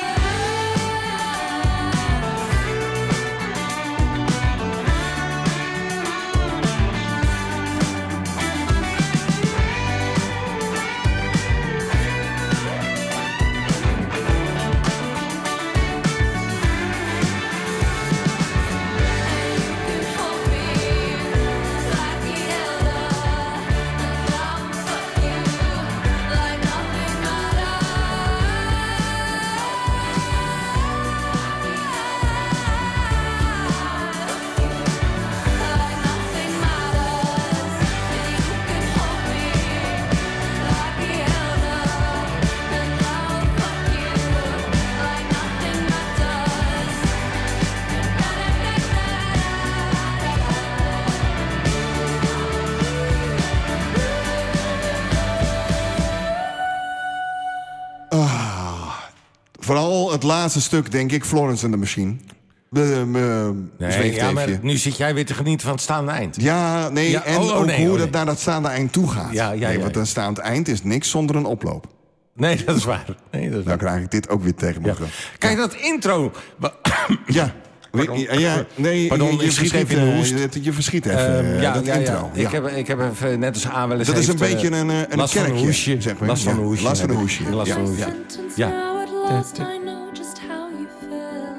Speaker 4: Vooral het laatste stuk, denk ik, Florence and the Machine. De, me,
Speaker 5: Nee, ja, maar nu zit jij weer te genieten van het staande eind.
Speaker 4: Ja, nee,
Speaker 5: Ja,
Speaker 4: en
Speaker 5: oh, oh,
Speaker 4: ook
Speaker 5: nee,
Speaker 4: hoe
Speaker 5: oh,
Speaker 4: dat
Speaker 5: nee.
Speaker 4: naar dat staande eind toe gaat.
Speaker 5: Ja, ja,
Speaker 4: nee,
Speaker 5: ja,
Speaker 4: want
Speaker 5: ja.
Speaker 4: een staand eind is niks zonder een oploop.
Speaker 5: Nee, dat is waar. Nee, dat is
Speaker 4: Dan
Speaker 5: waar.
Speaker 4: krijg ik dit ook weer tegen me.
Speaker 5: Ja. Kijk, dat intro.
Speaker 4: Ja.
Speaker 5: Pardon.
Speaker 4: Ja, ja, nee,
Speaker 5: Pardon,
Speaker 4: je, je
Speaker 5: ik schiet
Speaker 4: verschiet,
Speaker 5: even in de
Speaker 4: eh,
Speaker 5: hoest.
Speaker 4: je, je verschiet even,
Speaker 5: Ehm,
Speaker 4: eh,
Speaker 5: ja,
Speaker 4: dat
Speaker 5: ja, ja.
Speaker 4: intro.
Speaker 5: Ik, heb, ik heb even, net als aan wel eens
Speaker 4: Dat is een
Speaker 5: heeft,
Speaker 4: beetje
Speaker 5: eh,
Speaker 4: een, eh, een
Speaker 5: last van
Speaker 4: kerkje,
Speaker 5: een hoesje.
Speaker 4: zeg maar.
Speaker 5: Last van
Speaker 4: Ja,
Speaker 5: een hoesje.
Speaker 4: last van een
Speaker 5: heb ik.
Speaker 4: hoesje,
Speaker 5: Last
Speaker 4: ja.
Speaker 5: van een hoesje.
Speaker 6: Sentence
Speaker 5: Ja.
Speaker 6: now, at last I know just how you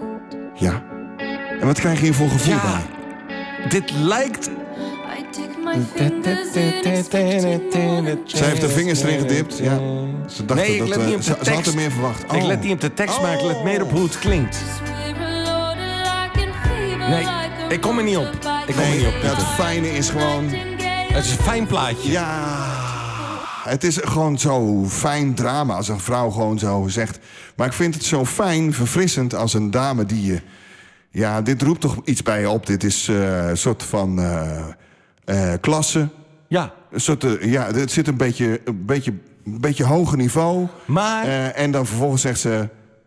Speaker 6: felt.
Speaker 4: Ja. En wat krijg je hier voor gevoel
Speaker 5: Ja.
Speaker 4: bij?
Speaker 5: Dit lijkt
Speaker 6: I dig my
Speaker 4: Zij heeft de vingers erin gedipt. Ja. Ze dacht
Speaker 5: nee, ik
Speaker 4: dat
Speaker 5: let
Speaker 4: uh,
Speaker 5: niet op de
Speaker 4: ze,
Speaker 5: tekst.
Speaker 4: ze had er meer verwacht. Oh.
Speaker 5: Ik let niet op de tekst, oh. maar ik let meer op hoe het klinkt. Nee, ik kom er niet op. Ik kom
Speaker 4: nee,
Speaker 5: er niet op.
Speaker 4: Ja, het fijne is gewoon...
Speaker 5: Het is een fijn plaatje.
Speaker 4: Ja, het is gewoon zo fijn drama als een vrouw gewoon zo zegt. Maar ik vind het zo fijn, verfrissend als een dame die je... Ja, dit roept toch iets bij je op. Dit is uh, een soort van uh, uh, klasse.
Speaker 5: Ja.
Speaker 4: Een soort, uh, ja, het zit een beetje, een beetje, een beetje hoger niveau.
Speaker 5: Maar...
Speaker 4: Uh, en dan vervolgens zegt ze...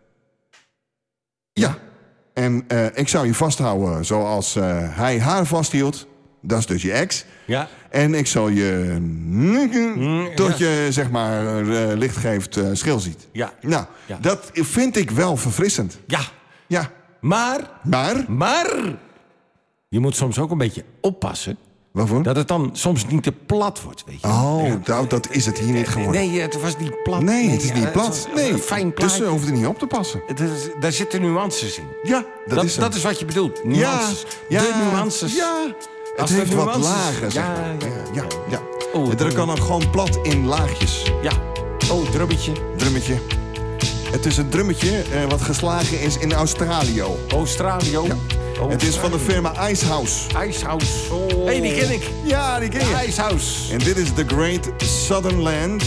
Speaker 4: Ja. En uh, ik zou je vasthouden zoals uh, hij haar vasthield. Dat is dus je ex.
Speaker 5: Ja.
Speaker 4: En ik zal je... Mm, tot ja. je, zeg maar, uh, licht geeft, uh, schil ziet.
Speaker 5: Ja.
Speaker 4: Nou,
Speaker 5: ja.
Speaker 4: dat vind ik wel verfrissend.
Speaker 5: Ja.
Speaker 4: Ja.
Speaker 5: Maar...
Speaker 4: Maar?
Speaker 5: Maar... Je moet soms ook een beetje oppassen.
Speaker 4: Waarvoor?
Speaker 5: Dat het dan soms niet te plat wordt, weet je.
Speaker 4: Oh,
Speaker 5: ja.
Speaker 4: nou, dat is het hier niet geworden.
Speaker 5: Nee, het was niet plat.
Speaker 4: Nee, het is
Speaker 5: nee,
Speaker 4: niet plat.
Speaker 5: Het
Speaker 4: nee,
Speaker 5: een fijn plaatje.
Speaker 4: dus ze hoefde er niet op te passen.
Speaker 5: Het is, daar zitten nuances in.
Speaker 4: Ja, dat,
Speaker 5: dat
Speaker 4: is
Speaker 5: Dat is wat je bedoelt. Nuances.
Speaker 4: Ja,
Speaker 5: de
Speaker 4: ja,
Speaker 5: nuances.
Speaker 4: Ja, het
Speaker 5: Als
Speaker 4: heeft wat
Speaker 5: nuances,
Speaker 4: lagen, zeg
Speaker 5: ja,
Speaker 4: maar. Ja, ja, ja. ja.
Speaker 5: Oh,
Speaker 4: en er kan dan gewoon plat in laagjes.
Speaker 5: Ja. Oh, drummetje.
Speaker 4: Drummetje. Het is een drummetje uh, wat geslagen is in Australië.
Speaker 5: Australië?
Speaker 4: Ja. Oh, het is van de firma Icehouse.
Speaker 5: Icehouse. Hé, oh. hey, die ken ik.
Speaker 4: Ja, die ken je.
Speaker 5: Icehouse.
Speaker 4: En dit is The Great Southern Land.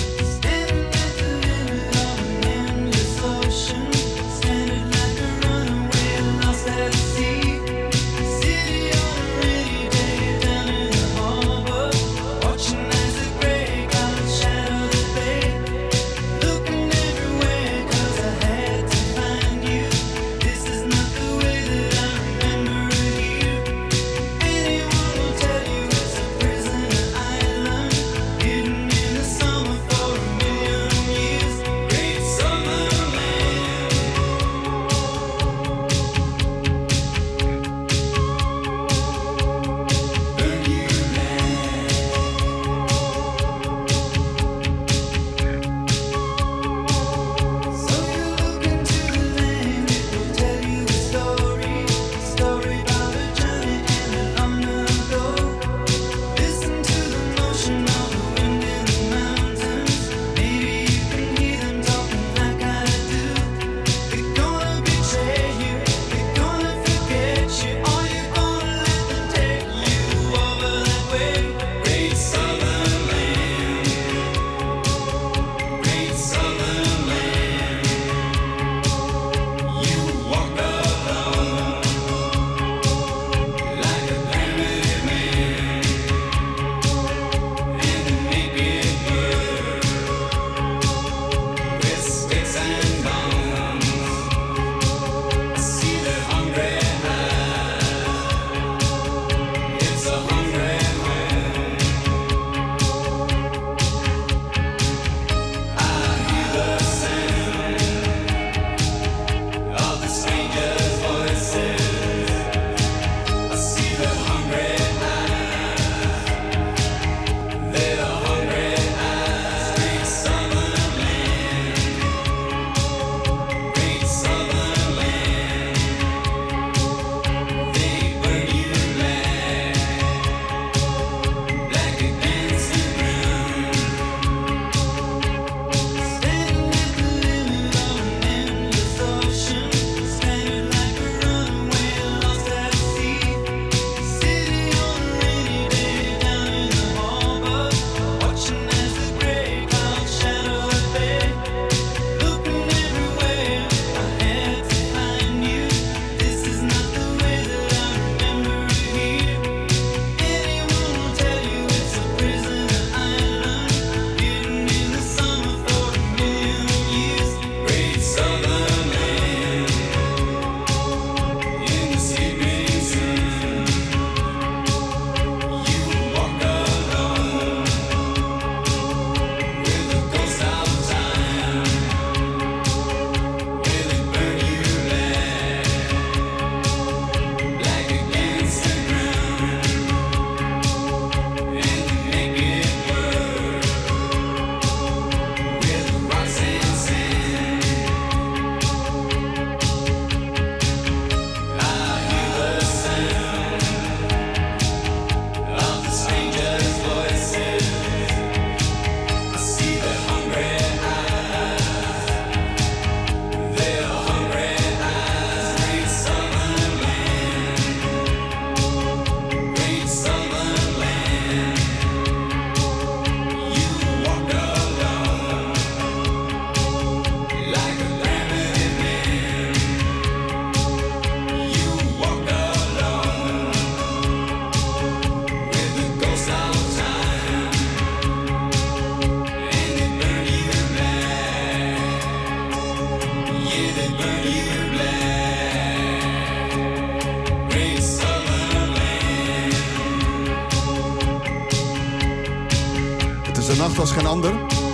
Speaker 4: Nacht als geen ander.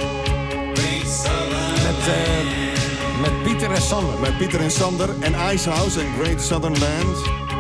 Speaker 5: Met, uh, met Pieter en Sander.
Speaker 4: Met Pieter en Sander en Icehouse en Great Southern Land.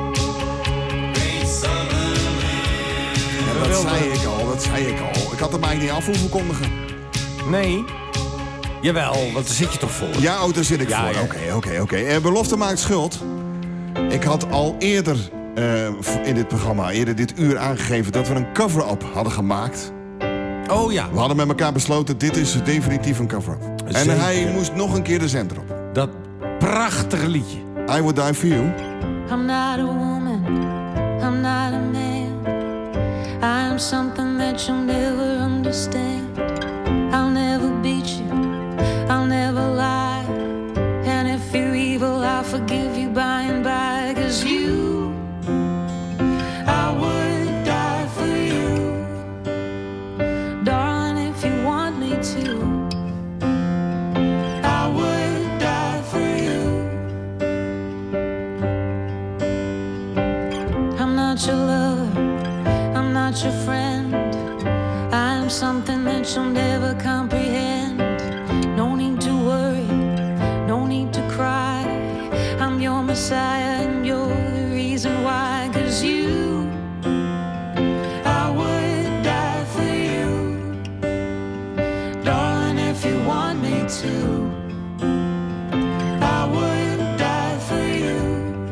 Speaker 4: Ja, dat zei ik al, dat zei ik al. Ik had hem eigenlijk niet af hoeven kondigen.
Speaker 5: Nee. Jawel, want daar zit je toch voor?
Speaker 4: Ja, oh, daar zit ik
Speaker 5: ja,
Speaker 4: voor. Oké,
Speaker 5: ja.
Speaker 4: oké, oké. Belofte maakt schuld. Ik had al eerder uh, in dit programma, eerder dit uur aangegeven... dat we een cover-up hadden gemaakt.
Speaker 5: Oh ja.
Speaker 4: We hadden met elkaar besloten, dit is definitief een cover-up.
Speaker 5: Zeker.
Speaker 4: En hij moest nog een keer de zender op.
Speaker 5: Dat prachtige liedje.
Speaker 4: I Would Die For You.
Speaker 6: I'm not a woman, I'm not a man. I'm something that you'll never understand. I'll never beat you, I'll never lie. And if you're evil, I'll forgive you by and by. 'Cause you, I would die for you. Darling, if you want me to, I would die for you. I'm not your lover, I'm not your friend. I'm something that you'll never comprehend. No need to worry, no need to cry. I'm your Messiah and you're the reason why. 'Cause you, I would die for you. Darling, if you want me to, I would die for you.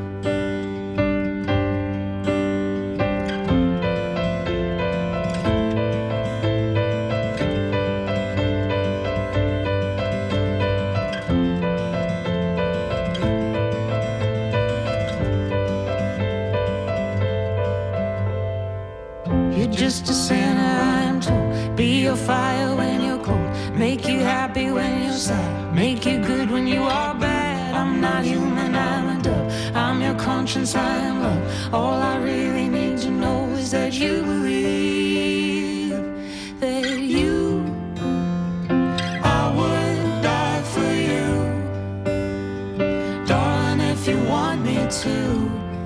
Speaker 6: You're just a sinner, I'm told. Be your fire when you're cold. Make you happy when you're sad. Make you good when you are bad. I'm not human, I'm a dove. I'm your conscience, I am love. All I really need to know is that you believe that you, I would die for you. Darling, if you want me to,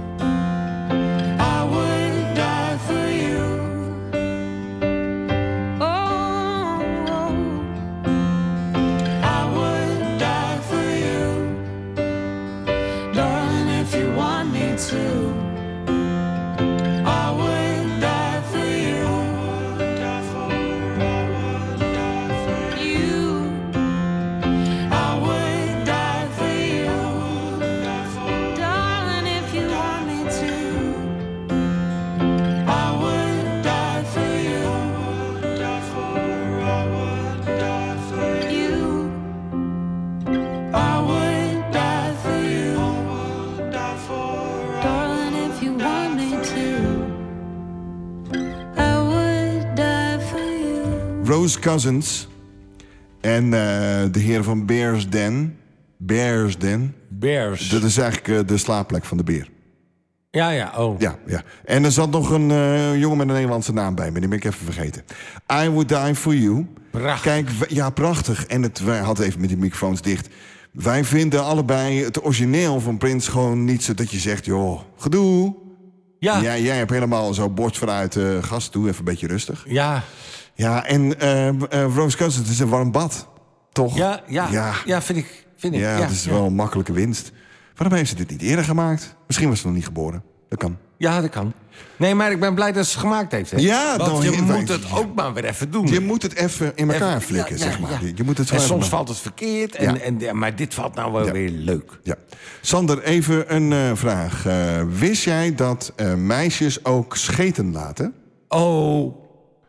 Speaker 4: Rose Cousins en uh, de heren van Bears Den. Bears Den.
Speaker 5: Bears.
Speaker 4: Dat is eigenlijk uh, de slaapplek van de beer.
Speaker 5: Ja, ja, oh.
Speaker 4: Ja, ja. En er zat nog een uh, jongen met een Nederlandse naam bij me. Die ben ik even vergeten. I Would Die For You.
Speaker 5: Prachtig.
Speaker 4: Kijk, ja, prachtig. En het, wij hadden even met die microfoons dicht. Wij vinden allebei het origineel van Prince gewoon niet zo dat je zegt... joh, gedoe.
Speaker 5: Ja.
Speaker 4: Jij, jij hebt helemaal zo borst vooruit. Uh, gast, doe even een beetje rustig.
Speaker 5: Ja.
Speaker 4: Ja, en uh, uh, Rose Cousins is een warm bad. Toch?
Speaker 5: Ja, ja.
Speaker 4: Ja,
Speaker 5: ja vind ik. Vind ik.
Speaker 4: Ja,
Speaker 5: ja,
Speaker 4: dat is
Speaker 5: ja.
Speaker 4: wel een makkelijke winst. Waarom heeft ze dit niet eerder gemaakt? Misschien was ze nog niet geboren. Dat kan.
Speaker 5: Ja, dat kan. Nee, maar ik ben blij dat ze het gemaakt heeft. Hè?
Speaker 4: Ja,
Speaker 5: want
Speaker 4: dan,
Speaker 5: je
Speaker 4: je,
Speaker 5: moet het
Speaker 4: ja.
Speaker 5: ook maar weer even doen.
Speaker 4: Je moet het even in elkaar
Speaker 5: even,
Speaker 4: flikken,
Speaker 5: ja, ja,
Speaker 4: zeg maar.
Speaker 5: Ja.
Speaker 4: Je moet het
Speaker 5: en soms
Speaker 4: maar.
Speaker 5: valt het verkeerd, en,
Speaker 4: Ja.
Speaker 5: en, en, maar dit valt nou wel
Speaker 4: Ja.
Speaker 5: weer leuk.
Speaker 4: Ja. Sander, even een uh, vraag. Uh, wist jij dat uh, meisjes ook scheten laten?
Speaker 5: Oh...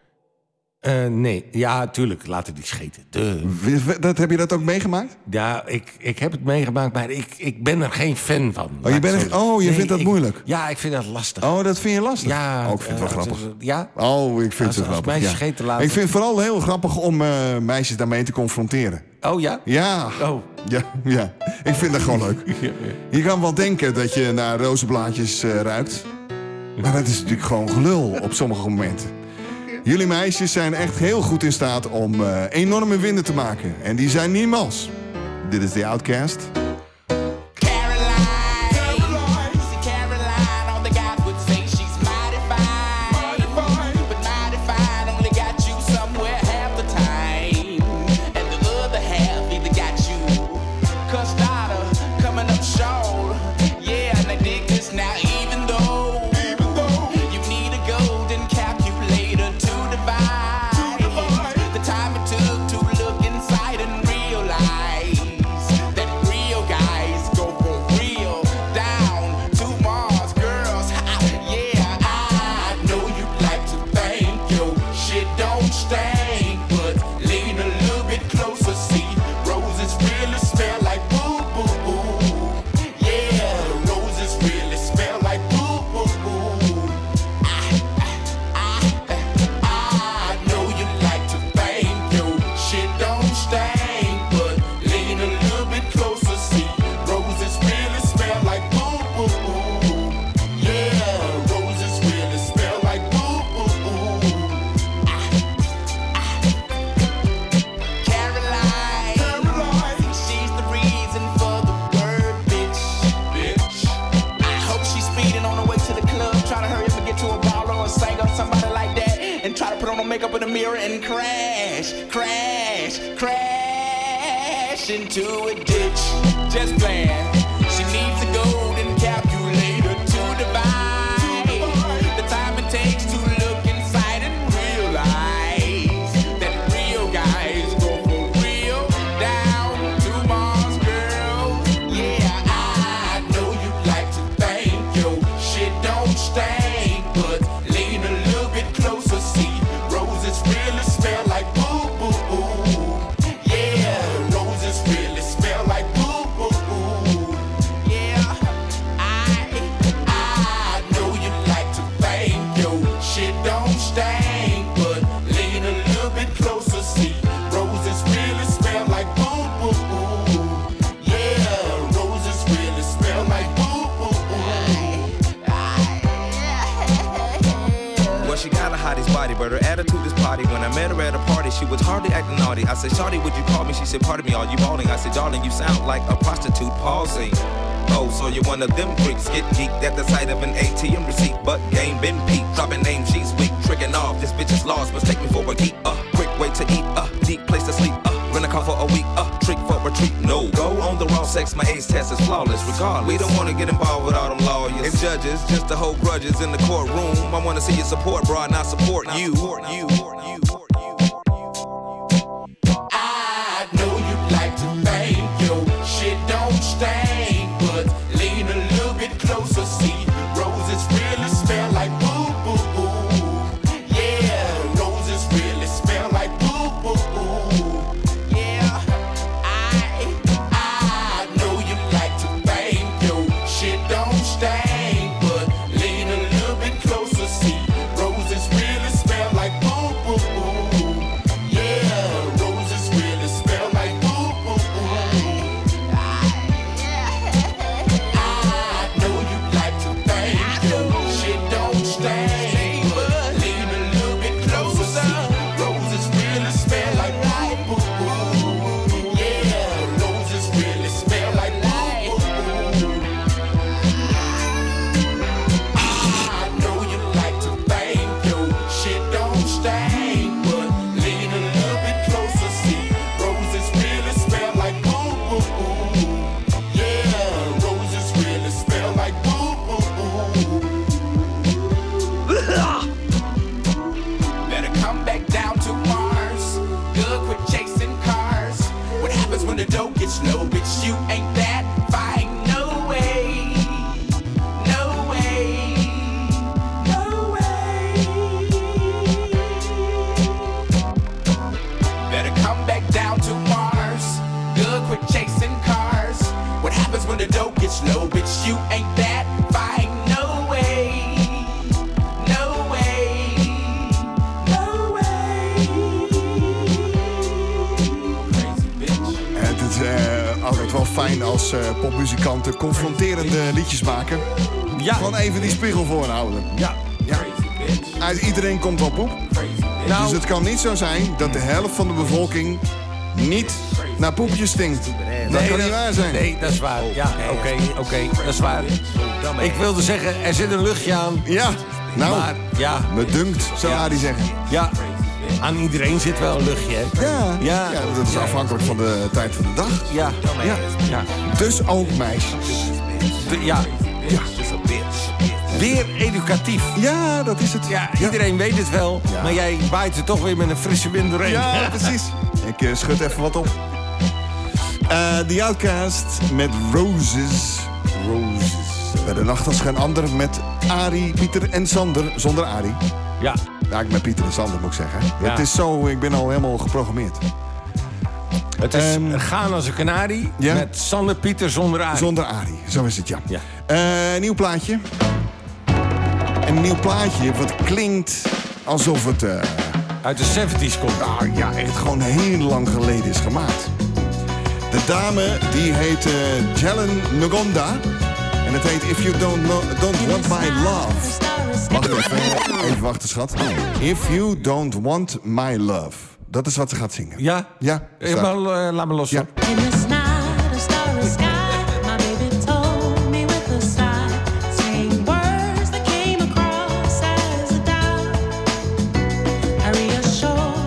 Speaker 5: Uh, nee, ja, tuurlijk, laten die scheten. De...
Speaker 4: Dat, heb je dat ook meegemaakt?
Speaker 5: Ja, ik, ik heb het meegemaakt, maar ik, ik ben er geen fan van.
Speaker 4: Oh, je, bent er, oh, je
Speaker 5: nee,
Speaker 4: vindt dat
Speaker 5: ik,
Speaker 4: moeilijk?
Speaker 5: Ja, ik vind dat lastig.
Speaker 4: Oh, dat vind je lastig?
Speaker 5: Ja.
Speaker 4: Oh, ik vind het wel
Speaker 5: uh,
Speaker 4: grappig.
Speaker 5: Ja?
Speaker 4: Oh, ik vind
Speaker 5: als,
Speaker 4: het
Speaker 5: als
Speaker 4: grappig.
Speaker 5: meisjes
Speaker 4: Ja.
Speaker 5: scheten laten.
Speaker 4: Ik vind het vooral heel grappig om uh, meisjes daarmee te confronteren.
Speaker 5: Oh ja?
Speaker 4: Ja.
Speaker 5: Oh.
Speaker 4: Ja, ja. Ik vind dat gewoon leuk. Je kan wel denken dat je naar rozenblaadjes uh, ruikt. Maar dat is natuurlijk gewoon gelul op sommige momenten. Jullie meisjes zijn echt heel goed in staat om uh, enorme winden te maken. En die zijn niet mals. Dit is The Outcast.
Speaker 12: Time. gear and crash, crash, crash into a ditch. Just playing. She needs a golden calculator to divide the time it takes to look inside and realize that real guys go for real down to Mars, girl. Yeah, I know you like to think your shit don't stink, but lean a little bit closer, see roses really smell like boo boo boo. Yeah, roses really smell like boo boo boo. Yeah, I I know you like to think your shit don't stink, but lean a little bit closer, see roses really smell like boo boo boo. Yeah, roses really smell like boo boo boo.
Speaker 13: Well, she got a hottie's body, but her attitude is potty. When I met her at a party, she was hardly acting naughty. I said, Shawty, would you call me? She said, pardon me, are you balling? I said, darling, you sound like a prostitute pausing. Oh, so you're one of them freaks. Get geeked at the sight of an A T M receipt, but game been peaked. Dropping names, she's weak, tricking off. This bitch is lost, mistake me for a geek. Uh, quick way to eat, uh, deep place to sleep. Uh, rent a car for a week, uh, trick for retreat. No, go on the raw sex, my age test is flawless. Regardless, we don't wanna get involved with all them lawyers and judges, just to hold grudges in the courtroom. I wanna see you support, bro, not support you. You, you.
Speaker 12: I know you like to think your shit don't stink, but lean a little bit closer, see roses really smell like boo boo boo. Yeah, roses really smell like boo boo boo. Yeah, I I know you like to think your shit don't stink, but lean a little bit closer, see roses really smell like boo boo boo. Yeah, roses really smell like boo boo boo. I know you like to think your shit don't stink, but lean a little bit closer, see roses really smell like boo boo boo. Yeah, roses really smell like boo boo boo. I know you like to think your shit don't stink, but lean a little bit closer, see roses really smell like boo boo boo. Yeah, roses really smell like boo boo boo. Better come back down to Mars. Good, quit chasing cars. What happens when the dough gets low? Bitch, you ain't that fine. No way. No way. No way. Better come back down to Mars. Good, quit chasing cars. What happens when the dough gets low? Bitch, you ain't that fine. No way. No way. No way. Crazy bitch.
Speaker 4: Het is eh, altijd wel fijn als eh, popmuzikanten confronterende liedjes maken.
Speaker 5: Ja.
Speaker 4: Gewoon even die spiegel voorhouden.
Speaker 5: Ja.
Speaker 4: Ja. Uit iedereen komt wel poep.
Speaker 5: Nou.
Speaker 4: Dus het kan niet zo zijn dat de helft van de bevolking niet naar poepjes stinkt. Dat
Speaker 5: Nee,
Speaker 4: kan niet waar zijn.
Speaker 5: Nee, dat is waar. Ja, oké, oké, dat is waar. Ik wilde zeggen, er zit een luchtje aan.
Speaker 4: Ja, nou,
Speaker 5: Maar, ja,
Speaker 4: me dunkt, zou
Speaker 5: Ja.
Speaker 4: Adi zeggen.
Speaker 5: ja, aan iedereen zit wel een luchtje, hè?
Speaker 4: Ja,
Speaker 5: Ja.
Speaker 4: ja, dat is afhankelijk van de tijd van de dag.
Speaker 5: Ja,
Speaker 4: Ja.
Speaker 5: ja.
Speaker 4: Dus ook meisjes.
Speaker 5: De- ja.
Speaker 4: Ja.
Speaker 5: Weer educatief.
Speaker 4: Ja, dat is het.
Speaker 5: Ja, iedereen weet het wel,
Speaker 4: Ja.
Speaker 5: maar jij waait er toch weer met een frisse wind doorheen.
Speaker 4: Ja, precies. Ik eh, schud even wat op. Eh The Outcast met Roses. Roses. Bij de nacht als geen ander met Arie, Pieter en Sander. Zonder Arie.
Speaker 5: Ja.
Speaker 4: Ja, ik ben Pieter en Sander, moet ik zeggen.
Speaker 5: Ja.
Speaker 4: Het is zo, ik ben al helemaal geprogrammeerd.
Speaker 5: Het is
Speaker 4: Ehm,
Speaker 5: gaan als een kanarie
Speaker 4: ja.
Speaker 5: met Sander Pieter zonder Arie.
Speaker 4: Zonder Arie, zo is het, ja.
Speaker 5: Ja.
Speaker 4: Eh, nieuw plaatje. Een nieuw plaatje wat klinkt alsof het... eh,
Speaker 5: Uit de zeventies komt.
Speaker 4: nou ja, echt gewoon heel lang geleden is gemaakt. De dame die heet eh, Jalen Ngonda. En het heet If You Don't, know, don't Want My Love. Wacht even, even wachten schat. If You Don't Want My Love. Dat is wat ze gaat zingen.
Speaker 5: Ja?
Speaker 4: Ja,
Speaker 5: Eh,
Speaker 4: staat.
Speaker 5: maar, eh, laat me los.
Speaker 4: Ja.
Speaker 5: hoor.
Speaker 14: In the night, a starry sky, my baby told me with a sigh, saying words that came across as a doubt. I reassured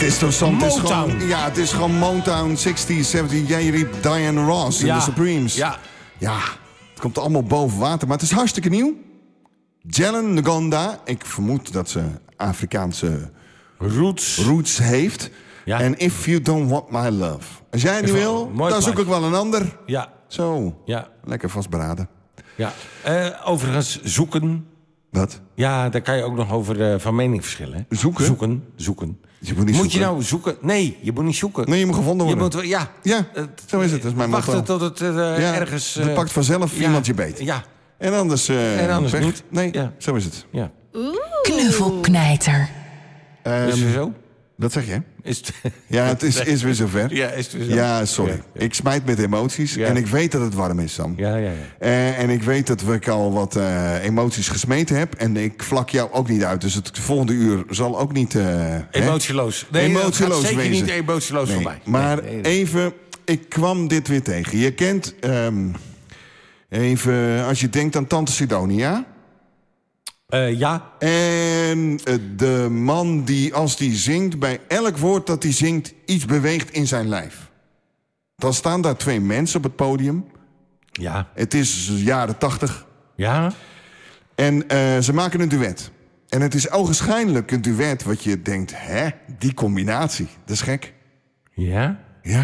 Speaker 4: Het is toch zo'n...
Speaker 5: Motown.
Speaker 4: Gewoon, ja, het is gewoon Motown, zestig, zeventig. Jij riep Diana Ross in
Speaker 5: Ja.
Speaker 4: de Supremes.
Speaker 5: Ja.
Speaker 4: Ja, het komt allemaal boven water. Maar het is hartstikke nieuw. Jalen Ngonda. Ik vermoed dat ze Afrikaanse
Speaker 5: roots,
Speaker 4: roots heeft.
Speaker 5: Ja.
Speaker 4: En If You Don't Want My Love. Als jij het niet
Speaker 5: Even-
Speaker 4: wil,
Speaker 5: mooi
Speaker 4: dan zoek
Speaker 5: plaatje.
Speaker 4: ik wel een ander.
Speaker 5: Ja.
Speaker 4: Zo,
Speaker 5: Ja.
Speaker 4: lekker vastberaden.
Speaker 5: Ja. Uh, overigens, zoeken.
Speaker 4: Wat?
Speaker 5: Ja, daar kan je ook nog over uh, van mening verschillen. Hè?
Speaker 4: Zoeken?
Speaker 5: Zoeken, zoeken.
Speaker 4: Je moet niet
Speaker 5: moet
Speaker 4: zoeken.
Speaker 5: je nou zoeken? Nee, je moet niet zoeken.
Speaker 4: Nee, je moet gevonden worden.
Speaker 5: Je moet, ja.
Speaker 4: Ja, zo is het. Dat is mijn
Speaker 5: Wachten
Speaker 4: motto.
Speaker 5: tot het uh,
Speaker 4: Ja,
Speaker 5: ergens...
Speaker 4: er
Speaker 5: Uh,
Speaker 4: pakt vanzelf
Speaker 5: ja,
Speaker 4: iemand je beet.
Speaker 5: Ja.
Speaker 4: En anders, uh,
Speaker 5: En anders
Speaker 4: weg.
Speaker 5: niet.
Speaker 4: Nee,
Speaker 5: Ja.
Speaker 4: zo is het.
Speaker 5: Ja.
Speaker 2: Knuffelknijter.
Speaker 4: Um,
Speaker 5: Is het zo?
Speaker 4: Dat zeg je?
Speaker 5: Is het...
Speaker 4: Ja, het is, is weer zover.
Speaker 5: Ja, is het weer zo?
Speaker 4: Ja, sorry.
Speaker 5: Ja, ja.
Speaker 4: Ik smijt met emoties.
Speaker 5: Ja.
Speaker 4: En ik weet dat het warm is, Sam.
Speaker 5: Ja, ja, ja.
Speaker 4: Uh, en ik weet dat ik al wat uh, emoties gesmeten heb. En ik vlak jou ook niet uit. Dus het volgende uur zal ook niet... Uh,
Speaker 5: Emotieloos.
Speaker 4: Hè?
Speaker 5: Nee,
Speaker 4: emotieloos
Speaker 5: dat gaat zeker
Speaker 4: wezen.
Speaker 5: niet emotieloos
Speaker 4: Nee,
Speaker 5: voorbij.
Speaker 4: Maar
Speaker 5: Nee, nee, nee.
Speaker 4: even... Ik kwam dit weer tegen. Je kent... Um, even... Als je denkt aan Tante Sidonia...
Speaker 5: Uh, ja.
Speaker 4: En uh, de man die als die zingt... bij elk woord dat hij zingt... iets beweegt in zijn lijf. Dan staan daar twee mensen op het podium.
Speaker 5: Ja.
Speaker 4: Het is jaren tachtig.
Speaker 5: Ja.
Speaker 4: En uh, ze maken een duet. En het is ogenschijnlijk een duet wat je denkt... hè, die combinatie, dat is gek.
Speaker 5: Ja?
Speaker 4: Ja.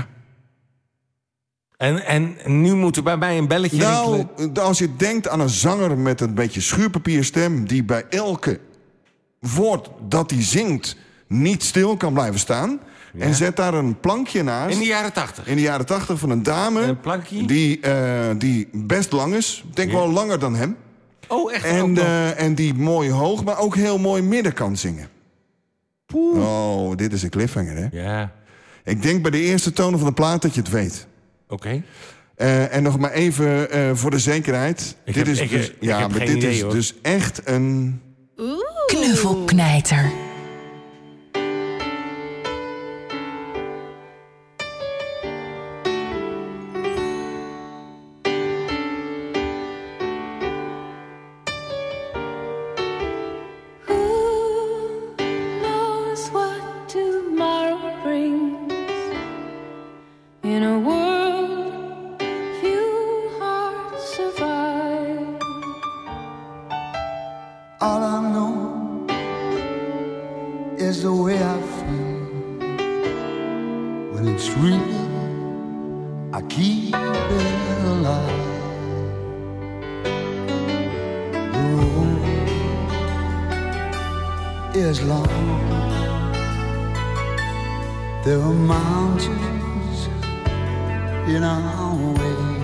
Speaker 5: En, en nu moet er bij mij een belletje
Speaker 4: Nou,
Speaker 5: rinkelen.
Speaker 4: als je denkt aan een zanger met een beetje schuurpapierstem... die bij elke woord dat hij zingt niet stil kan blijven staan... Ja. En zet daar een plankje naast.
Speaker 5: In de jaren tachtig?
Speaker 4: In de jaren tachtig van een dame...
Speaker 5: Een plankje?
Speaker 4: Die, uh, die best lang is. Ik denk ja. wel langer dan hem.
Speaker 5: Oh, echt?
Speaker 4: En,
Speaker 5: ook
Speaker 4: uh, en die mooi hoog, maar ook heel mooi midden kan zingen. Poeh. Oh, dit is een cliffhanger, hè?
Speaker 5: Ja.
Speaker 4: Ik denk bij de eerste tonen van de plaat dat je het weet.
Speaker 5: Oké. Okay.
Speaker 4: Uh, en nog maar even uh, voor de zekerheid.
Speaker 5: Ik
Speaker 4: dit
Speaker 5: heb,
Speaker 4: is
Speaker 5: ik,
Speaker 4: dus,
Speaker 5: ik
Speaker 4: ja,
Speaker 5: heb
Speaker 4: maar
Speaker 5: geen
Speaker 4: dit
Speaker 5: idee,
Speaker 4: is
Speaker 5: hoor.
Speaker 4: dus echt een...
Speaker 2: Knuffelknijter.
Speaker 6: In a world few hearts survive.
Speaker 15: All I know is the way I feel. When it's real, I keep it alive. The road is long. There are mountains in our way,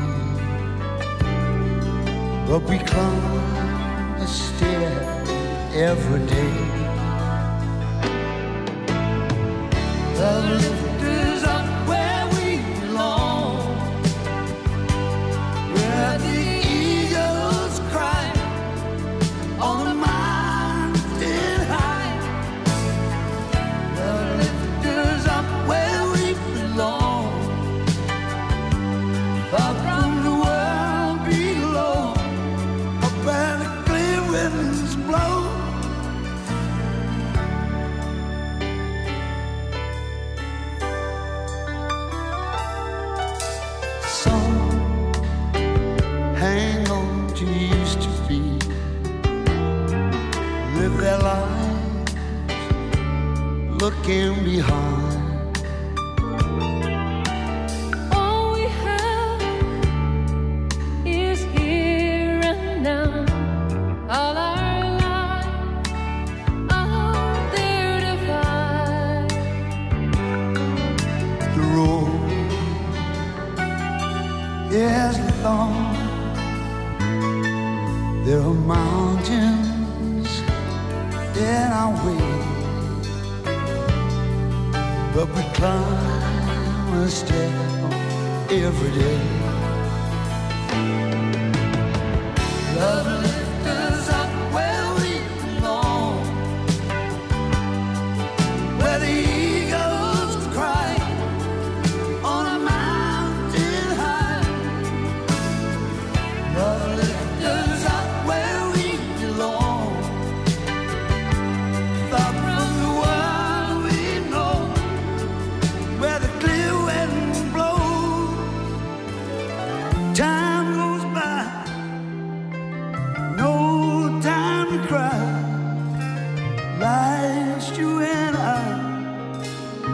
Speaker 15: but we climb a stair every day. The lift is up where we belong, where the eagles cry on the mountain high. The lift is up where we belong, far from the world below, up where the clear winds blow. Some hang on to used to be, live their lives looking behind.
Speaker 6: All we have is here and now. All our lives are there to find.
Speaker 15: The road is long. There are mountains in our way, but we climb a step every day. Love lifts us up where we belong, where the eagles cry on a mountain high. Love lifts us up where we belong, far from the world we know.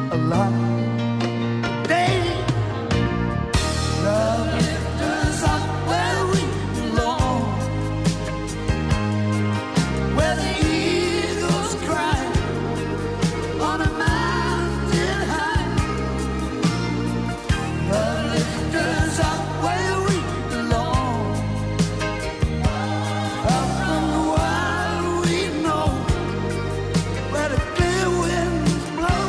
Speaker 15: alive. Day, love lifts us up where we belong, where the eagles cry on a mountain high. Love lifts us up where we belong, up and wild we know, where the clear winds blow.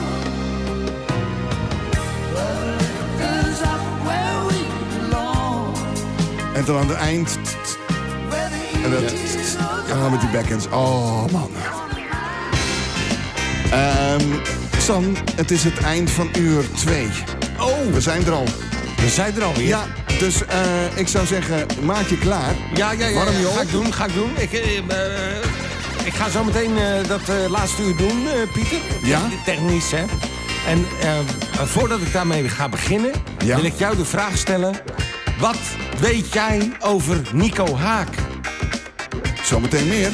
Speaker 15: Love lifts us up where we belong.
Speaker 4: En dan aan het eind. En dat. Ja, met die backends. Oh, man. Um, San, het is het eind van uur twee.
Speaker 5: Oh,
Speaker 4: we zijn er al.
Speaker 5: We zijn er alweer.
Speaker 4: Ja, dus uh, ik zou zeggen, maak je klaar.
Speaker 5: Ja, ja, ja.
Speaker 4: Warm je
Speaker 5: ja,
Speaker 4: op.
Speaker 5: Ga ik doen, ga ik doen. Ik, uh, uh, ik ga zo meteen uh, dat uh, laatste uur doen, uh, Pieter.
Speaker 4: Ja?
Speaker 5: Technisch, hè. En uh, voordat ik daarmee ga beginnen,
Speaker 4: ja?
Speaker 5: wil ik jou de vraag stellen. Wat weet jij over Nico Haak?
Speaker 4: Zometeen meer.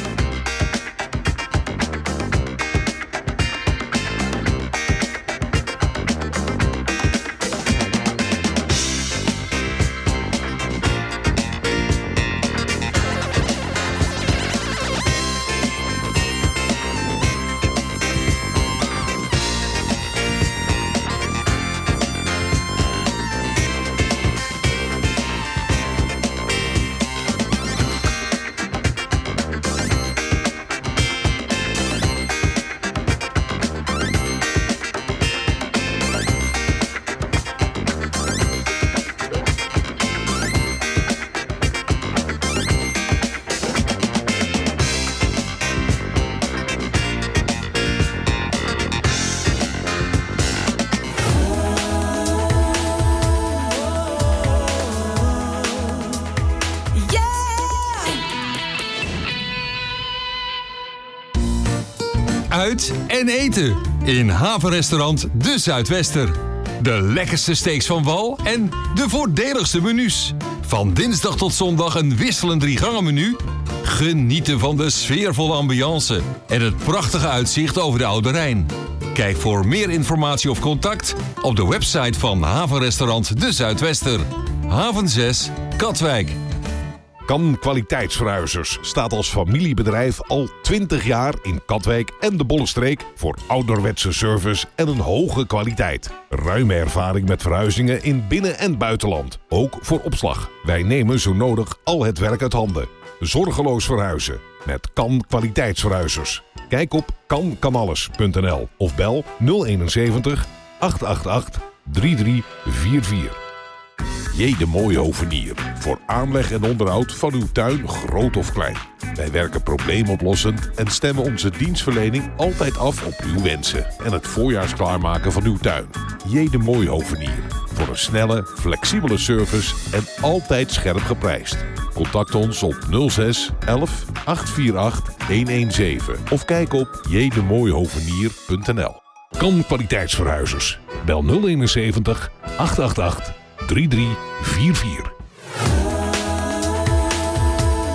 Speaker 16: Uit en eten in havenrestaurant De Zuidwester. De lekkerste steaks van wal en de voordeligste menus. Van dinsdag tot zondag een wisselend driegangenmenu. Genieten van de sfeervolle ambiance en het prachtige uitzicht over de Oude Rijn. Kijk voor meer informatie of contact op de website van havenrestaurant De Zuidwester. Haven zes, Katwijk.
Speaker 9: Kan Kwaliteitsverhuizers staat als familiebedrijf al twintig jaar in Katwijk en de Bollenstreek voor ouderwetse service en een hoge kwaliteit. Ruime ervaring met verhuizingen in binnen- en buitenland. Ook voor opslag. Wij nemen zo nodig al het werk uit handen. Zorgeloos verhuizen met Kan Kwaliteitsverhuizers. Kijk op kan kan alles punt n l of bel nul eenenzeventig, acht acht acht, drie drie vier vier. J. de Mooie Hovenier. Voor aanleg en onderhoud van uw tuin, groot of klein. Wij werken probleemoplossend en stemmen onze dienstverlening altijd af op uw wensen en het voorjaars klaarmaken van uw tuin. J. de Mooie Hovenier. Voor een snelle, flexibele service en altijd scherp geprijsd. Contact ons op nul zes elf acht vier acht een een zeven of kijk op j de mooie hovenier punt n l. Kan Kwaliteitsverhuizers. Bel nul eenenzeventig, acht acht acht, drie drie vier vier.